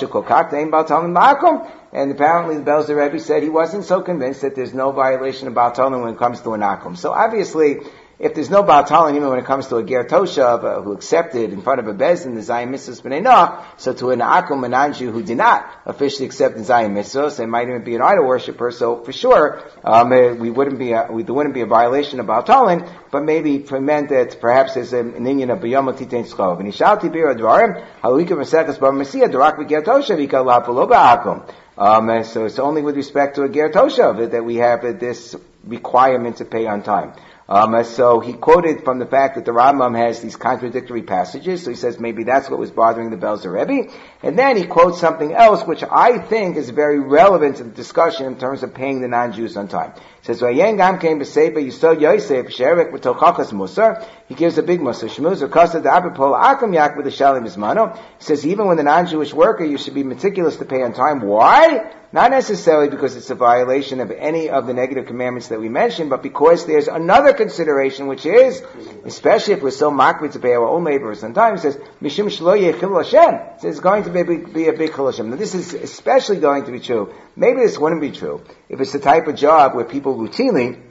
the Belzer Rebbe said he wasn't so convinced that there's no violation of Bal Tolin when it comes to an akum. So obviously, if there's no Bal Tolin, even when it comes to a Ger Toshav, uh, who accepted in front of a Bezdin the Zayim Mitzvahs B'nai Noach, so to an Akum, a non-Jew who did not officially accept the Zayim Mitzvahs, they might even be an idol worshiper, so for sure, um, uh, we wouldn't be a, we, there wouldn't be a violation of Bal Tolin, but maybe it meant that perhaps there's an Inyan of B'yom Titein Schov. And Yishal Tibir Advarim, Halika V'Seches Bar Messiah, Durak V'Ger Toshav, Yikal La'Polo Ba'akum. Um, and so it's only with respect to a Ger Toshav that, that we have uh, this requirement to pay on time. Um, so he quoted from the fact that the Rambam has these contradictory passages, so he says maybe that's what was bothering the Belzer Rebbe. And then he quotes something else which I think is very relevant to the discussion in terms of paying the non-Jews on time. He says, Vayen Gam came to Sefer Yisod Yosef, Sherek V'Tochachas Musar. He gives a big Musar. Shmuz V'Kasa D'Abipol Akam Yak with the Shalim Izmano. He says, even when the non-Jewish worker, you should be meticulous to pay on time. Why? Not necessarily because it's a violation of any of the negative commandments that we mentioned, but because there's another consideration, which is, especially if we're so makbid to pay our own laborers on time, it says, Mishum Shlo Yechil Hashem. It says it's going to be a big, be a big Chil Hashem. Now this is especially going to be true. Maybe this wouldn't be true if it's the type of job where people routinely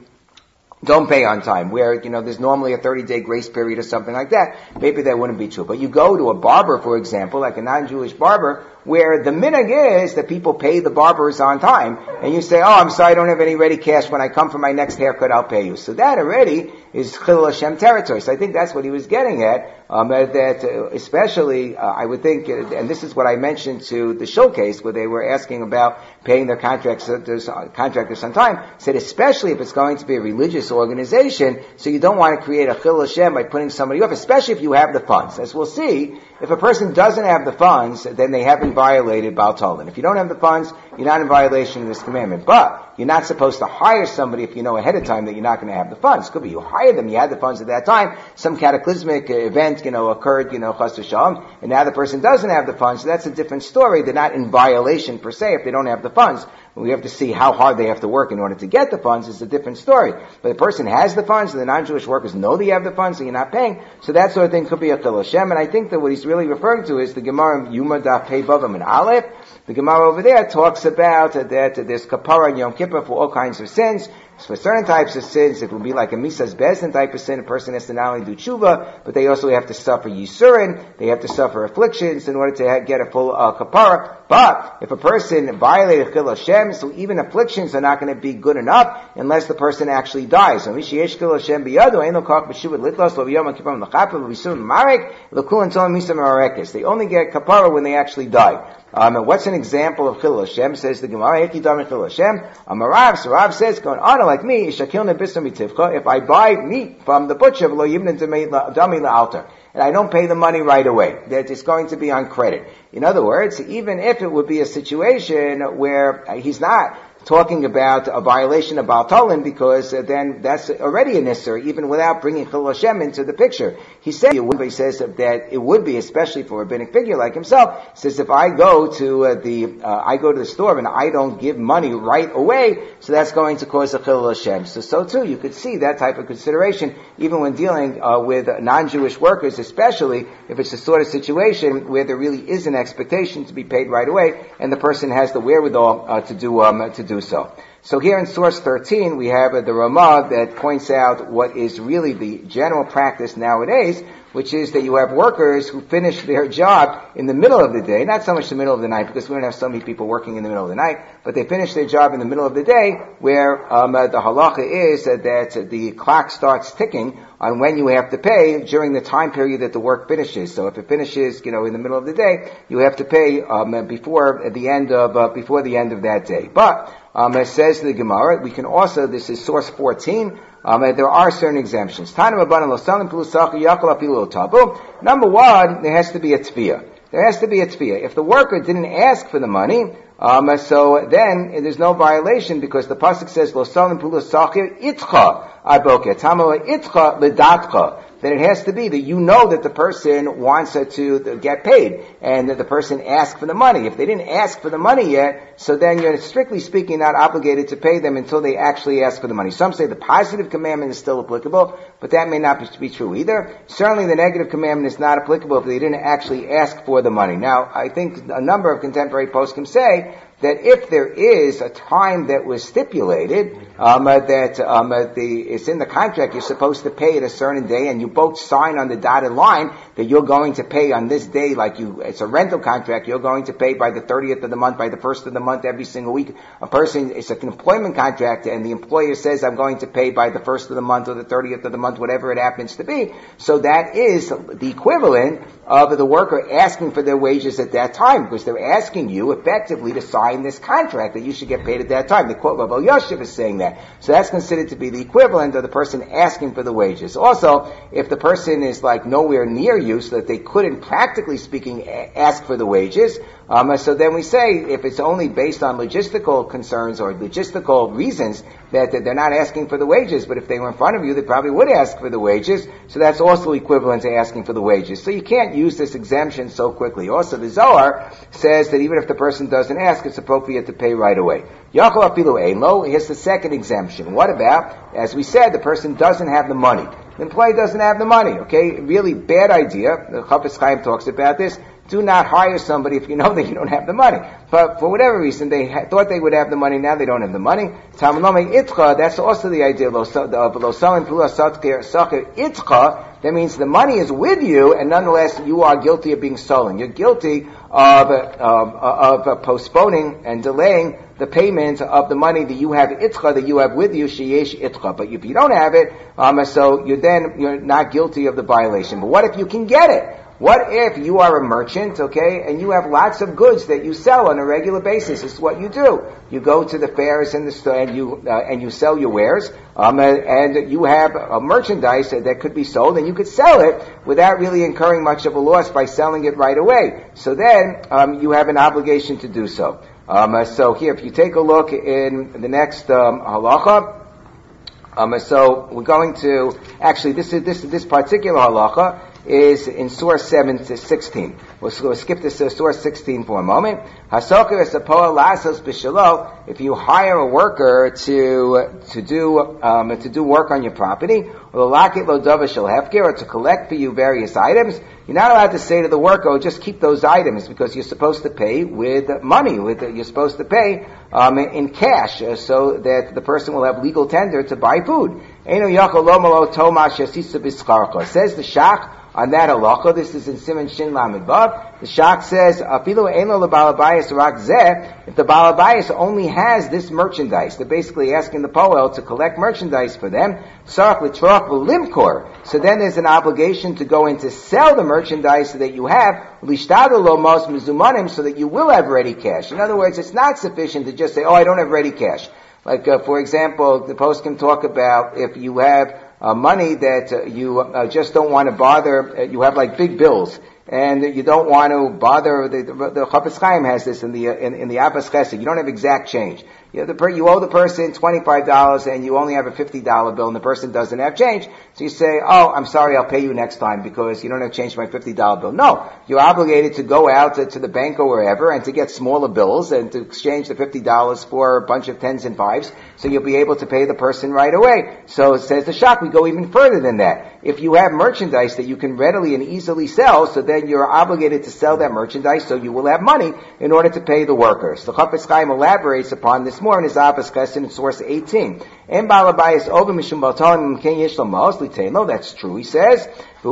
don't pay on time, where, you know, there's normally a thirty-day grace period or something like that. Maybe that wouldn't be true. But you go to a barber, for example, like a non-Jewish barber, where the minhag is that people pay the barbers on time, and you say, oh, I'm sorry, I don't have any ready cash. When I come for my next haircut, I'll pay you. So that already is Chil Hashem territory. So I think that's what he was getting at, um, that uh, especially, uh, I would think, uh, and this is what I mentioned to the showcase, where they were asking about paying their contractors, uh, contractors on time, said especially if it's going to be a religious organization, so you don't want to create a Chil Hashem by putting somebody off, especially if you have the funds. As we'll see, if a person doesn't have the funds, then they haven't violated Bal Tolin. If you don't have the funds, you're not in violation of this commandment. But you're not supposed to hire somebody if you know ahead of time that you're not going to have the funds. Could be you hired them, you had the funds at that time, some cataclysmic event, you know, occurred, you know, chas v'shalom, and now the person doesn't have the funds, so that's a different story. They're not in violation per se if they don't have the funds. We have to see how hard they have to work in order to get the funds. It's a different story. But the person has the funds, and the non-Jewish workers know they have the funds, so you're not paying. So that sort of thing could be a Chil Hashem. And I think that what he's really referring to is the Gemara Yuma Daf Pei Bavim and Aleph. The Gemara over there talks about uh, that uh, there's kapara and Yom Kippur for all kinds of sins. So for certain types of sins, it will be like a misas bezdin type of sin. A person has to not only do tshuva, but they also have to suffer yisurin. They have to suffer afflictions in order to get a full uh, kapara. But if a person violated chil Hashem, so even afflictions are not going to be good enough unless the person actually dies. So misheyesh chil Hashem biyadu ain't no kach b'shuvah litlos lo b'yom kippam l'chapel v'visun marek l'kulan tolam misa marekes. They only get kapara when they actually die. Um, and what's an example of chil Hashem? Says the Gemara, Eki dam chil Hashem. Amarav, so Rav says, going on like me, Ishakilna bisam mitivcha. If I buy meat from the butcher, lo yibnin dami la'altar, and I don't pay the money right away, that it's going to be on credit. In other words, even if it would be a situation where he's not talking about a violation of Baal Tolan, because uh, then that's already an Isser, even without bringing Chil Hashem into the picture. He said, he says that it would be, especially for a rabbinic figure like himself, says if I go to uh, the, uh, I go to the store and I don't give money right away, so that's going to cause a Chil Hashem. So, so too, you could see that type of consideration, even when dealing uh, with non-Jewish workers, especially if it's the sort of situation where there really is an expectation to be paid right away, and the person has the wherewithal uh, to do, um, to do so. So here in source thirteen, we have uh, the Ramah that points out what is really the general practice nowadays, which is that you have workers who finish their job in the middle of the day, not so much the middle of the night, because we don't have so many people working in the middle of the night, but they finish their job in the middle of the day, where um, uh, the halacha is uh, that uh, the clock starts ticking on when you have to pay during the time period that the work finishes. So if it finishes, you know, in the middle of the day, you have to pay um, before the end of uh, before the end of that day. But um, it says the Gemara, we can also, this is source fourteen. Um, there are certain exemptions. Number one, there has to be a tefiyah. There has to be a tefiyah. If the worker didn't ask for the money, um, so then there's no violation, because the pasuk says, "Lo salim pulu sachir itcha aboke tamala itcha ledatcha." Then it has to be that you know that the person wants uh, to get paid, and that the person asked for the money. If they didn't ask for the money yet, so then you're strictly speaking not obligated to pay them until they actually ask for the money. Some say the positive commandment is still applicable, but that may not be true either. Certainly the negative commandment is not applicable if they didn't actually ask for the money. Now, I think a number of contemporary poskim say that if there is a time that was stipulated, um, uh, that um, uh, the it's in the contract, you're supposed to pay at a certain day, and you both sign on the dotted line that you're going to pay on this day, like you, it's a rental contract, you're going to pay by the thirtieth of the month, by the first of the month, every single week. A person, it's an employment contract, and the employer says, I'm going to pay by the first of the month or the thirtieth of the month, whatever it happens to be. So that is the equivalent of the worker asking for their wages at that time, because they're asking you effectively to sign this contract that you should get paid at that time. The quote Rav Elyashiv is saying that. So that's considered to be the equivalent of the person asking for the wages. Also, if the person is like nowhere near you, so that they couldn't, practically speaking, ask for the wages, um, so then we say if it's only based on logistical concerns or logistical reasons that, that they're not asking for the wages, but if they were in front of you, they probably would ask for the wages. So that's also equivalent to asking for the wages. So you can't use this exemption so quickly. Also, the Zohar says that even if the person doesn't ask, it's appropriate to pay right away. Yachol afilu ein lo, here's the second exemption. What about, as we said, the person doesn't have the money. The employee doesn't have the money, okay? Really bad idea. The Chafetz Chaim talks about this. Do not hire somebody if you know that you don't have the money. But for whatever reason, they ha- thought they would have the money, now they don't have the money. Talmud itcha, that's also the idea of lo salim pula sacher itcha. That means the money is with you, and nonetheless you are guilty of being stolen. You're guilty of, uh, of uh, postponing and delaying the payment of the money that you have itcha, that you have with you, sheyesh itcha. But if you don't have it, um, so you're then, you're not guilty of the violation. But what if you can get it? What if you are a merchant, okay, and you have lots of goods that you sell on a regular basis? This is what you do. You go to the fairs and the store and you uh, and you sell your wares, um, and, and you have a merchandise that, that could be sold, and you could sell it without really incurring much of a loss by selling it right away. So then um, you have an obligation to do so. Um, uh, so here, if you take a look in the next um, halacha. Um, so we're going to, actually this is, this, this particular halacha is in source seven to sixteen. We'll, we'll skip this to source sixteen for a moment. Hasoker esapoa lasos b'shalo. If you hire a worker to to do um, to do work on your property, or lakit lo dava shel hefker, or to collect for you various items, you're not allowed to say to the worker, oh, just keep those items, because you're supposed to pay with money. With you're supposed to pay um, in cash, uh, so that the person will have legal tender to buy food. Says the Shach on that halacha. This is in Siman Shin Lamed Vav. The Shach says, "Afilu eino lebalabayis rak zeh." If the balabayis only has this merchandise, they're basically asking the poel to collect merchandise for them. Sarach litroch v'limkor. So then there's an obligation to go in to sell the merchandise that you have, lishtadu lo mos mizumanim, so that you will have ready cash. In other words, it's not sufficient to just say, "Oh, I don't have ready cash." Like, uh, for example, the post can talk about if you have uh, money that uh, you uh, just don't want to bother, uh, you have like big bills, and you don't want to bother, the, the, the Chafetz Chaim has this in the, uh, in, in the Abbas Chesed, you don't have exact change. You, know, the per, you owe the person twenty-five dollars and you only have a fifty dollar bill and the person doesn't have change. So you say, oh, I'm sorry, I'll pay you next time because you don't have change for my fifty dollar bill. No, you're obligated to go out to, to the bank or wherever and to get smaller bills and to exchange the fifty dollars for a bunch of tens and fives, so you'll be able to pay the person right away. So it says the Shach, we go even further than that. If you have merchandise that you can readily and easily sell, so then you're obligated to sell that merchandise, so you will have money in order to pay the workers. The Chafetz Chaim elaborates upon this more in his Abbas Chesed in source eighteen. That's true, he says.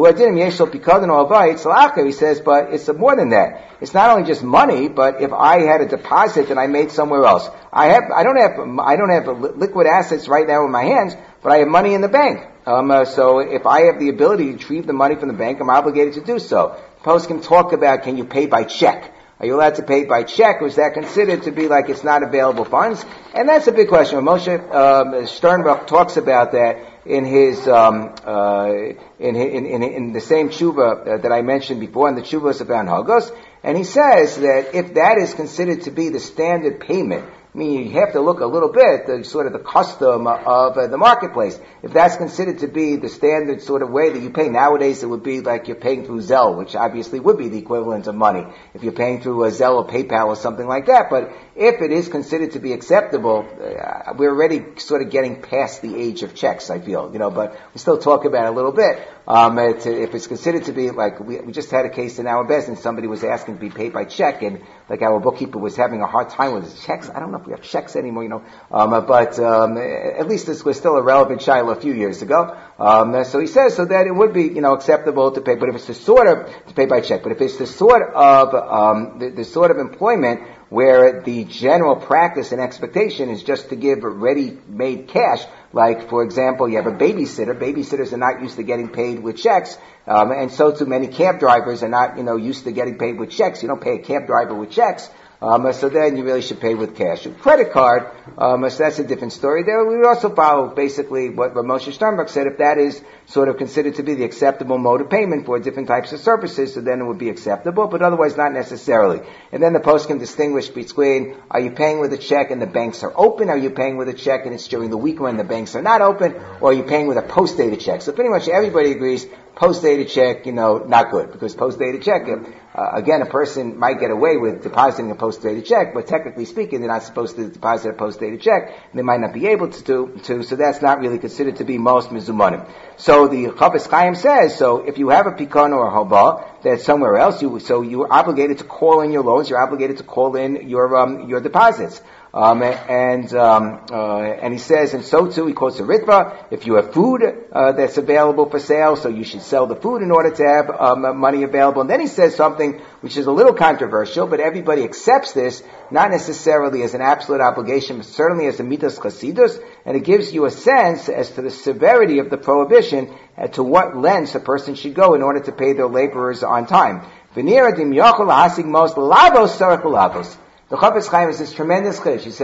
He says, but it's more than that. It's not only just money, but if I had a deposit that I made somewhere else, I have, I don't have, I don't have liquid assets right now in my hands, but I have money in the bank. Um, uh, so if I have the ability to retrieve the money from the bank, I'm obligated to do so. Post can talk about, can you pay by check? Are you allowed to pay by check, or is that considered to be like it's not available funds? And that's a big question. Moshe um, Sternbach talks about that in his um, uh, in, in, in, in the same tshuva uh, that I mentioned before, in the tshuvas about Hagos, and he says that if that is considered to be the standard payment, I mean, you have to look a little bit, the sort of the custom of uh, the marketplace. If that's considered to be the standard sort of way that you pay, nowadays it would be like you're paying through Zelle, which obviously would be the equivalent of money, if you're paying through a Zelle or PayPal or something like that. But if it is considered to be acceptable, uh, we're already sort of getting past the age of checks, I feel, you know, but we still talk about it a little bit. Um, it, if it's considered to be like, we, we just had a case in our business, somebody was asking to be paid by check, and like our bookkeeper was having a hard time with his checks. I don't know if we have checks anymore, you know, um, but um, at least this was still a relevant shiloh a few years ago. Um, so he says so that it would be, you know, acceptable to pay, but if it's the sort of to pay by check, but if it's the sort of um, the, the sort of employment where the general practice and expectation is just to give ready-made cash, like, for example, you have a babysitter. Babysitters are not used to getting paid with checks, um, and so too many cab drivers are not, you know, used to getting paid with checks. You don't pay a cab driver with checks. Um, so then you really should pay with cash. With credit card, um, so that's a different story. There, we would also follow basically what Moshe Sternbach said. If that is sort of considered to be the acceptable mode of payment for different types of services, so then it would be acceptable, but otherwise not necessarily. And then the post can distinguish between, are you paying with a check and the banks are open? Are you paying with a check and it's during the week when the banks are not open? Or are you paying with a post-dated check? So pretty much everybody agrees post-dated check, you know, not good, because post-dated check, uh, again, a person might get away with depositing a post-dated check, but technically speaking, they're not supposed to deposit a post-dated check, and they might not be able to do, to, so that's not really considered to be most mizumanim. So the Chafetz Chaim says, so if you have a pikon or a haba that's somewhere else, you, so you're obligated to call in your loans, you're obligated to call in your, um, your deposits. Um, and um, uh, and he says, and so too, he quotes a Ritva, if you have food uh, that's available for sale, so you should sell the food in order to have um, money available. And then he says something which is a little controversial, but everybody accepts this, not necessarily as an absolute obligation, but certainly as a mitas chasidus, and it gives you a sense as to the severity of the prohibition, and to what lengths a person should go in order to pay their laborers on time. The Chafetz Chaim is this tremendous chiddush. He says,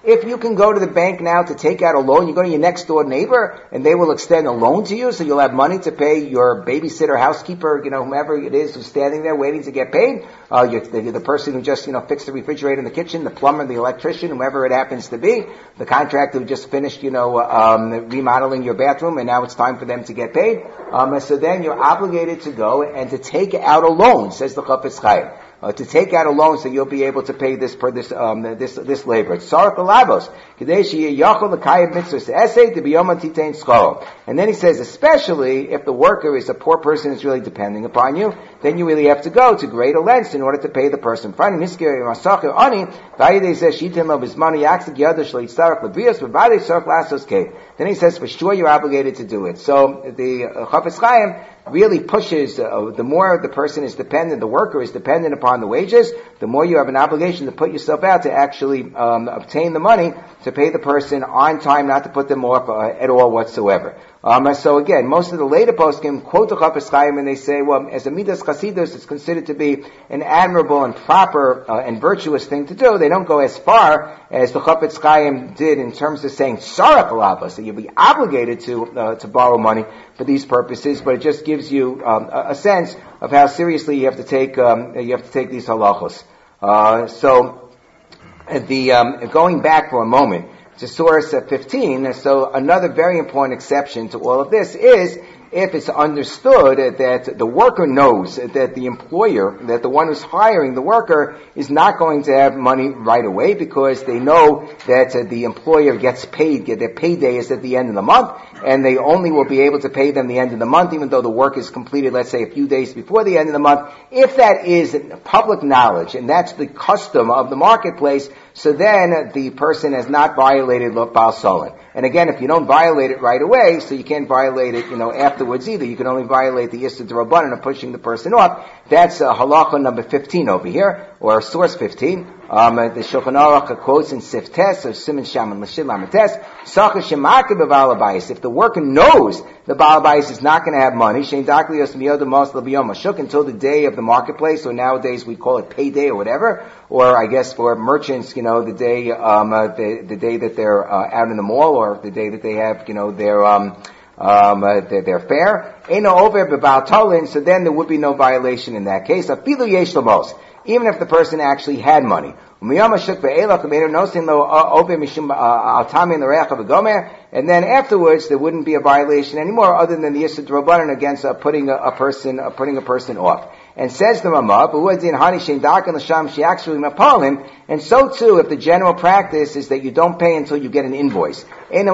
If you can go to the bank now to take out a loan, you go to your next door neighbor and they will extend a loan to you so you'll have money to pay your babysitter, housekeeper, you know, whomever it is who's standing there waiting to get paid, uh, you're the, the person who just, you know, fixed the refrigerator in the kitchen, the plumber, the electrician, whoever it happens to be, the contractor who just finished, you know, um, remodeling your bathroom and now it's time for them to get paid. Um, so then you're obligated to go and to take out a loan, says the Chafetz Chaim. Uh, to take out a loan so you'll be able to pay this per this um this this labor. It's sarach lavos. And then he says, especially if the worker is a poor person who's really depending upon you, then you really have to go to greater lengths in order to pay the person. Then he says, for sure you're obligated to do it. So the uh, Chafetz Chaim really pushes, uh, the more the person is dependent, the worker is dependent upon the wages, the more you have an obligation to put yourself out to actually um, obtain the money to pay the person on time, not to put them off uh, at all whatsoever. Um, so again, most of the later poskim quote the Chafetz Chaim and they say, well, as a midas chasidus, it's considered to be an admirable and proper uh, and virtuous thing to do. They don't go as far as the Chafetz Chaim did in terms of saying sarach lavos, that you'll be obligated to uh, to borrow money for these purposes, but it just gives you um, a, a sense of how seriously you have to take um, you have to take these halachos. Uh, so the um, going back for a moment to source fifteen, so another very important exception to all of this is if it's understood that the worker knows that the employer, that the one who's hiring the worker is not going to have money right away because they know that uh, the employer gets paid, their payday is at the end of the month, and they only will be able to pay them the end of the month, even though the work is completed, let's say, a few days before the end of the month. If that is public knowledge, and that's the custom of the marketplace, so then the person has not violated Baal Solin. And again, if you don't violate it right away, so you can't violate it, you know, afterwards either. You can only violate the Issur D'Rabbanan of pushing the person off. That's uh, halacha number fifteen over here, or source fifteen. Um, the Shulchan Aruch quotes in Siftes of Siman Sham and Lashil Lamites, Sacha Shemaka b'Baal Habayis. If the worker knows the Baal Habayis is not going to have money, Shein Daklios Miyod Mos L'Biyom Mashuk, until the day of the marketplace, or nowadays we call it payday or whatever, or I guess for merchants, you know, the day, um, uh, the, the day that they're uh, out in the mall, or the day that they have, you know, their um, um, uh, their, their fare. Eino over b'Baal Tolin, so then there would be no violation in that case. Afilu yesh lamos, even if the person actually had money. And then afterwards, there wouldn't be a violation anymore, other than the Issur D'Rabbanan against uh, putting a, a person, uh, putting a person off. And says the Ramah, and so too, if the general practice is that you don't pay until you get an invoice.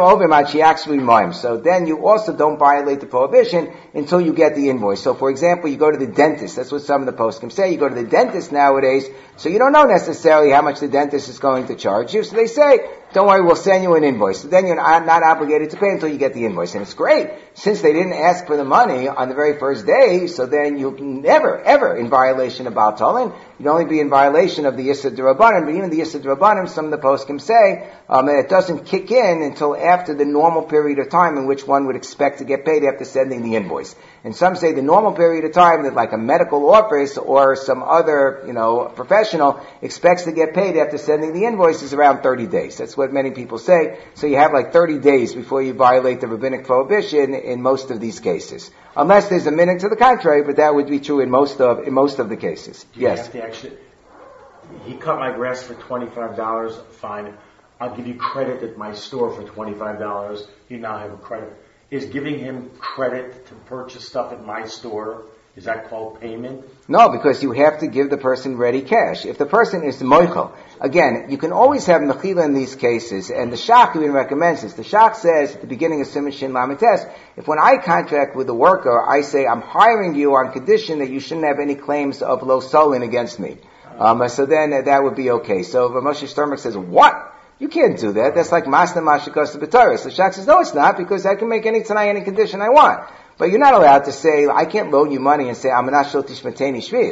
So then you also don't violate the prohibition until you get the invoice. So for example, you go to the dentist. That's what some of the poskim say. You go to the dentist nowadays, so you don't know necessarily how much the dentist is going to charge you. So they say, don't worry, we'll send you an invoice. So then you're not, not obligated to pay until you get the invoice. And it's great. Since they didn't ask for the money on the very first day, so then you can never, ever in violation of Baal Tolin. You'd only be in violation of the Issur D'Rabbanan, but even the Issur D'Rabbanan, some of the poskim say, um, it doesn't kick in until after the normal period of time in which one would expect to get paid after sending the invoice. And some say the normal period of time that like a medical office or some other, you know, professional expects to get paid after sending the invoice is around thirty days. That's what many people say. So you have like thirty days before you violate the rabbinic prohibition in most of these cases. Unless there's a minute to the contrary, but that would be true in most of, in most of the cases. Do you yes. Have to actually, he cut my grass for twenty-five dollars, fine. I'll give you credit at my store for twenty-five dollars. You now have a credit. Is giving him credit to purchase stuff at my store, is that called payment? No, because you have to give the person ready cash. If the person is moichel, again, you can always have mechila in these cases, and the Shach even recommends this. The Shach says at the beginning of Siman Shin Lamites, if when I contract with the worker, I say I'm hiring you on condition that you shouldn't have any claims of lo solin against me, um, so then uh, that would be okay. So Moshe Sternberg says, what? You can't do that. That's like Masna Mashikos B'Torah. So Shach says, no, it's not, because I can make any Tanai any condition I want. But you're not allowed to say, I can't loan you money and say, I'm not shel tishmateni shvius.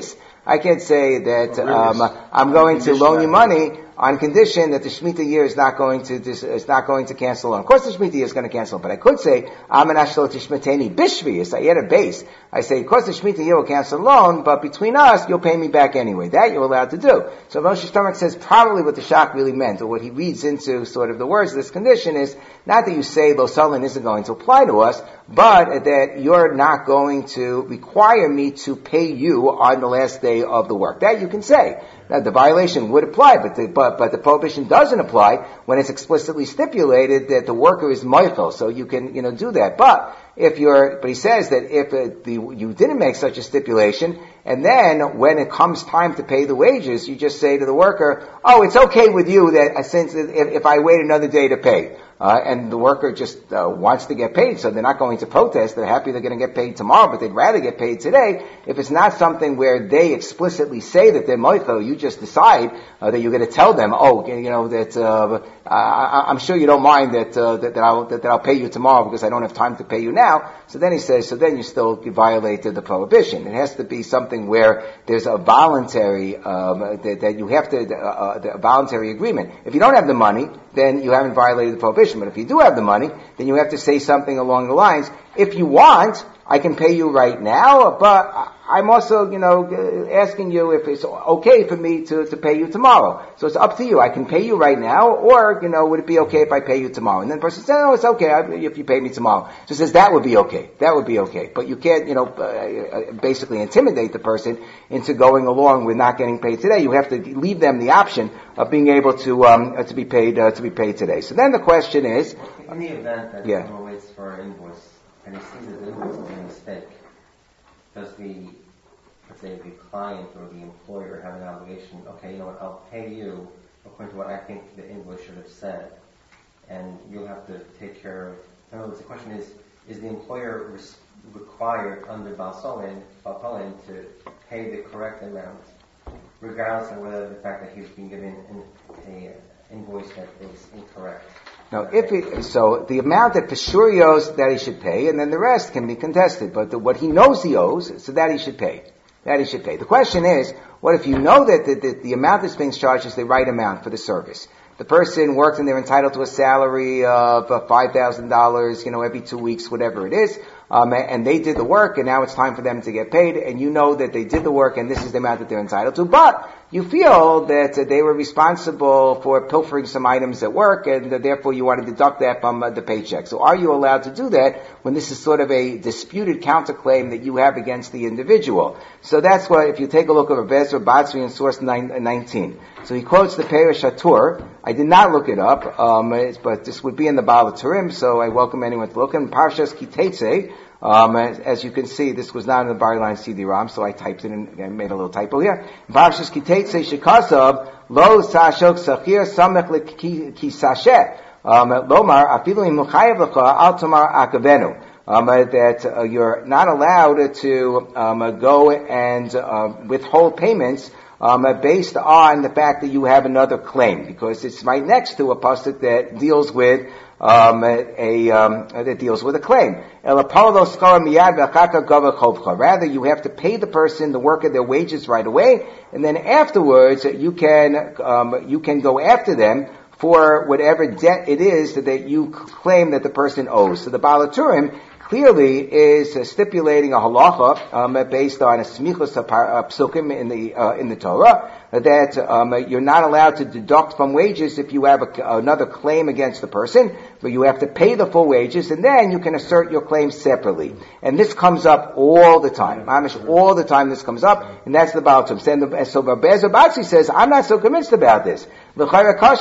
I can't say that um, I'm going to loan you money on condition that the Shemitah year is not going to dis, is not going to cancel on. Of course, the Shemitah year is going to cancel, but I could say I'm an ashlot Shmiteni bishvi. I add a base. I say, of course, the Shemitah year will cancel loan, but between us, you'll pay me back anyway. That you're allowed to do. So Moshe Shlomo says probably what the Shach really meant, or what he reads into sort of the words of this condition is not that you say Lo Salin isn't going to apply to us, but that you're not going to require me to pay you on the last day of the work. That you can say. Now, the violation would apply, but the, but, but the prohibition doesn't apply when it's explicitly stipulated that the worker is moichel, so you can, you know, do that. But if you're, but he says that if uh, the, you didn't make such a stipulation, and then when it comes time to pay the wages, you just say to the worker, oh, it's okay with you that uh, since if, if I wait another day to pay. Uh, and the worker just uh, wants to get paid, so they're not going to protest. They're happy they're going to get paid tomorrow, but they'd rather get paid today. If it's not something where they explicitly say that they're moichel, you just decide uh, that you're going to tell them, oh, you know, that uh, I, I'm sure you don't mind that, uh, that, that, I'll, that, that I'll pay you tomorrow because I don't have time to pay you now. So then he says, so then you still violated the prohibition. It has to be something where there's a voluntary, um, that, that you have to, uh, a voluntary agreement. If you don't have the money, then you haven't violated the prohibition. But if you do have the money, then you have to say something along the lines, if you want, I can pay you right now, but I'm also, you know, asking you if it's okay for me to, to pay you tomorrow. So it's up to you. I can pay you right now, or, you know, would it be okay if I pay you tomorrow? And then the person says, no, it's okay if you pay me tomorrow. So it says that would be okay. That would be okay. But you can't, you know, uh, basically intimidate the person into going along with not getting paid today. You have to leave them the option of being able to, um, to be paid, uh, to be paid today. So then the question is, in the event that yeah. someone waits for an invoice and he sees that the invoice is a mistake, does the, let's say, the client or the employer have an obligation, okay, you know what, I'll pay you according to what I think the invoice should have said, and you'll have to take care of, in other words, the question is, is the employer res- required under Balsolin, Balsolin to pay the correct amount, regardless of whether the fact that he's been given an a, invoice that is incorrect? Now, if it, so the amount that for sure he owes, that he should pay, and then the rest can be contested. But the, what he knows he owes, so that he should pay. That he should pay. The question is, what if you know that the, the, the amount that's being charged is the right amount for the service? The person works and they're entitled to a salary of uh, five thousand dollars, you know, every two weeks, whatever it is. Um, and they did the work, and now it's time for them to get paid, and you know that they did the work, and this is the amount that they're entitled to, but you feel that uh, they were responsible for pilfering some items at work, and uh, therefore you want to deduct that from uh, the paycheck. So are you allowed to do that when this is sort of a disputed counterclaim that you have against the individual? So that's why, if you take a look at Rav Ezra Batzri in source nineteen. So he quotes the Perish HaTur. I did not look it up, um, but this would be in the Baal Turim, so I welcome anyone to look in Parshas Kitetse. Um, as, as you can see, this was not in the Bar Line C D-ROM, so I typed it in and made a little typo here. Parshas Kitetse Shekasav Lo Sashok Sachir Samech Ki Sashet Lomar Afilu Im Muchayev Lecha Al Tomar Akavenu. Um, uh, that uh, you're not allowed to um, uh, go and uh, withhold payments um, uh, based on the fact that you have another claim, because it's right next to a pasuk that deals with um, a, a um, that deals with a claim. Rather, you have to pay the person, the worker, their wages right away, and then afterwards you can um, you can go after them for whatever debt it is that you claim that the person owes. So the Baal Turim clearly is uh, stipulating a halacha um, based on a smichus psukim in the uh, in the Torah uh, that um, you're not allowed to deduct from wages if you have a, another claim against the person, but you have to pay the full wages, and then you can assert your claim separately. And this comes up all the time. Amish, all the time this comes up, and that's the Baal Turim. So Rav Ezra Batzri says, I'm not so convinced about this. We know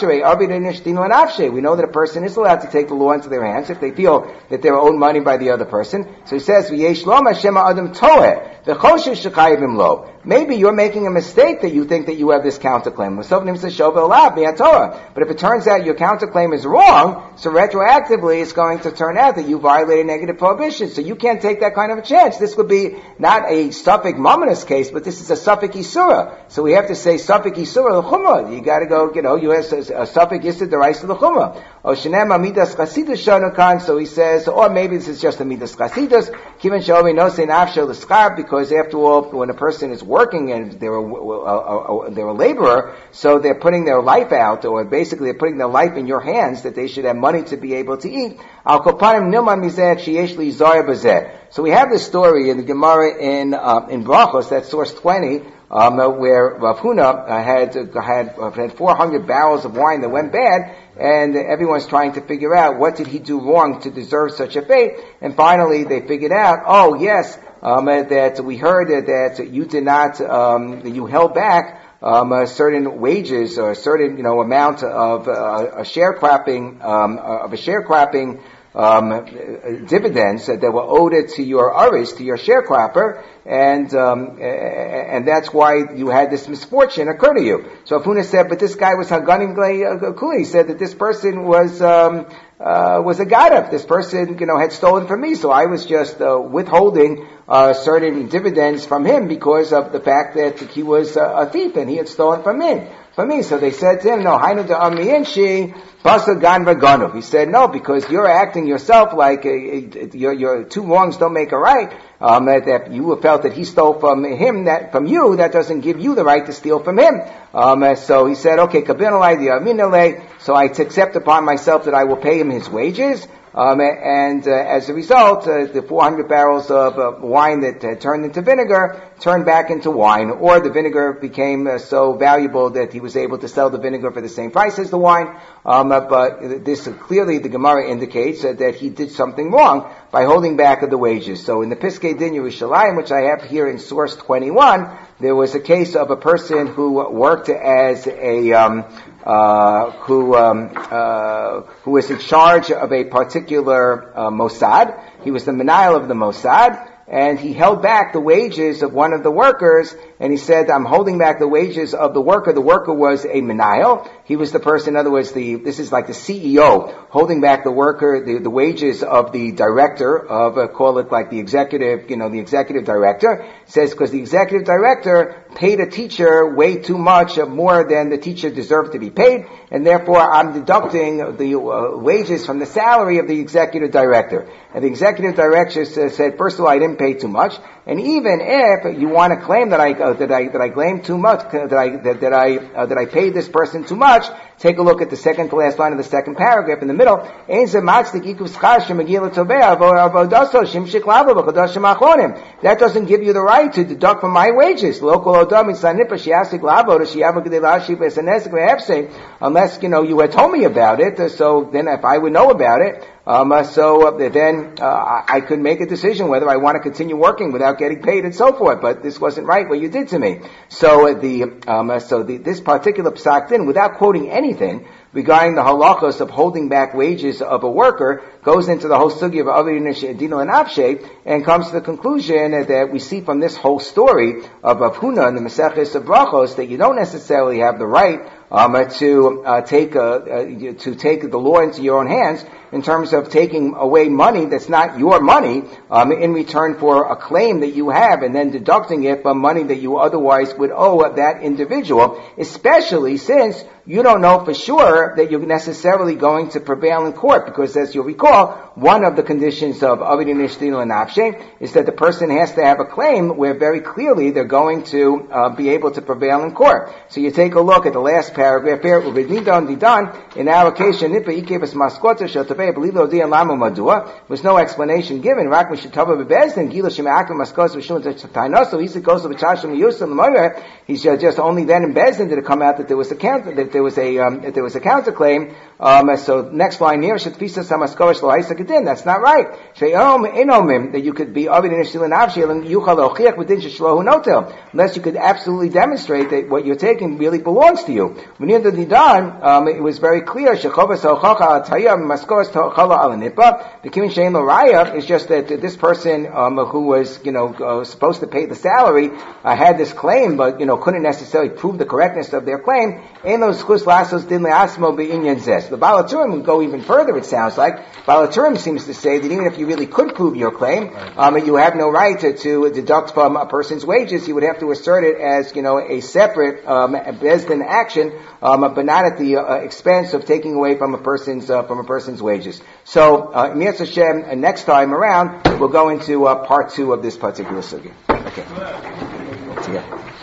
that a person is allowed to take the law into their hands if they feel that they're owed money by the other person. So he says, maybe you're making a mistake that you think that you have this counterclaim. But if it turns out your counterclaim is wrong, so retroactively it's going to turn out that you violated negative prohibition. So you can't take that kind of a chance. This would be not a Suffolk Mominous case, but this is a Suffolk Isura. So we have to say Suffolk Isura l'chumrah. You gotta go, you know, you have a Suffolk Isur d'Oraisa l'chumrah. O shenem amidas chasidus shanukan, so he says, or maybe this is just a midas chasidus, kiven she'omi nosei nafsho l'schar, because after all, when a person is working working and they're a, a, a, they're a laborer, so they're putting their life out, or basically they're putting their life in your hands, that they should have money to be able to eat. Al kopanim nilma mizeh sheyesh li zar bazeh. So we have this story in the Gemara in uh, in Brachos, that's source twenty, um, uh, where Rav Huna uh, had uh, had uh, had four hundred barrels of wine that went bad, and everyone's trying to figure out what did he do wrong to deserve such a fate. And finally, they figured out, oh yes, um, uh, that we heard uh, that you did not, um, that you held back um, a certain wages or a certain, you know, amount of uh, a sharecropping, um, of a sharecropping. Um, dividends that were owed it to your aris, to your sharecropper, and um, and that's why you had this misfortune occur to you. So Afuna said, but this guy was Haganim Kuli. He said that this person was um, uh, was a gadav. This person, you know, had stolen from me, so I was just uh, withholding uh, certain dividends from him because of the fact that he was uh, a thief and he had stolen from me. From me, so they said to him, "No, Hainu da Amiyenshi." He said, no, because you're acting yourself like a, a, your, your two wrongs don't make a right. Um, that, that you felt that he stole from him, that from you, that doesn't give you the right to steal from him. Um, so he said, okay, so I accept upon myself that I will pay him his wages. Um, and uh, as a result, uh, the four hundred barrels of uh, wine that uh, turned into vinegar turned back into wine, or the vinegar became uh, so valuable that he was able to sell the vinegar for the same price as the wine. Um, uh, but this uh, clearly, the Gemara indicates uh, that he did something wrong by holding back of the wages. So in the Piskei Din Yerushalayim, which I have here in source twenty-one, there was a case of a person who worked as a um, Uh, who um, uh, who was in charge of a particular uh, Mossad. He was the Menayel of the Mossad, and he held back the wages of one of the workers, and he said, I'm holding back the wages of the worker. The worker was a Menayel. He was the person, in other words, the, this is like the C E O, holding back the worker, the, the wages of the director, of, uh, call it like the executive, you know, the executive director. It says, because the executive director paid a teacher way too much, uh, more than the teacher deserved to be paid, and therefore I'm deducting the uh, wages from the salary of the executive director. And the executive director said, first of all, I didn't pay too much, and even if you want to claim that I uh, that I that I claim too much, uh, that I that, that I uh, that I paid this person too much, take a look at the second to last line of the second paragraph in the middle. That doesn't give you the right to deduct from my wages. Unless, you know, you had told me about it, so then if I would know about it, um, uh, so uh, then uh, I could make a decision whether I want to continue working without getting paid and so forth. But this wasn't right what you did to me. So uh, the um, uh, so the, this particular psak din, without quoting anything regarding the halachos of holding back wages of a worker, goes into the whole sugi of Avin Dino and Avshe, and comes to the conclusion that we see from this whole story of Rav Huna and the Maseches of Brachos that you don't necessarily have the right um, to uh, take uh, uh, to take the law into your own hands in terms of taking away money that's not your money um, in return for a claim that you have, and then deducting it from money that you otherwise would owe that individual, especially since you don't know for sure that you're necessarily going to prevail in court, because as you'll recall, one of the conditions of Avidin Ishtino and Avshe is that the person has to have a claim where very clearly they're going to uh, be able to prevail in court. So you take a look at the last paragraph here, in our case, with no explanation given. He's just only then in Bezdin did it come out that there was a counter, that there was a um, that there was a counterclaim. Um, so next line here, that's not right. That you could be unless you could absolutely demonstrate that what you're taking really belongs to you. Um, it was very clear. It's just that this person um, who was, you know, uh, supposed to pay the salary uh, had this claim, but you know couldn't necessarily prove the correctness of their claim. The Balaturim would go even further, it sounds like. Balaturim seems to say that even if you really could prove your claim, um, you have no right to, to deduct from a person's wages. You would have to assert it as, you know, a separate um, Bezdin action, um, but not at the uh, expense of taking away from a person's uh, from a person's wages. So, uh, Mirz Hashem, uh, next time around, we'll go into uh, part two of this particular sugya. Okay. again.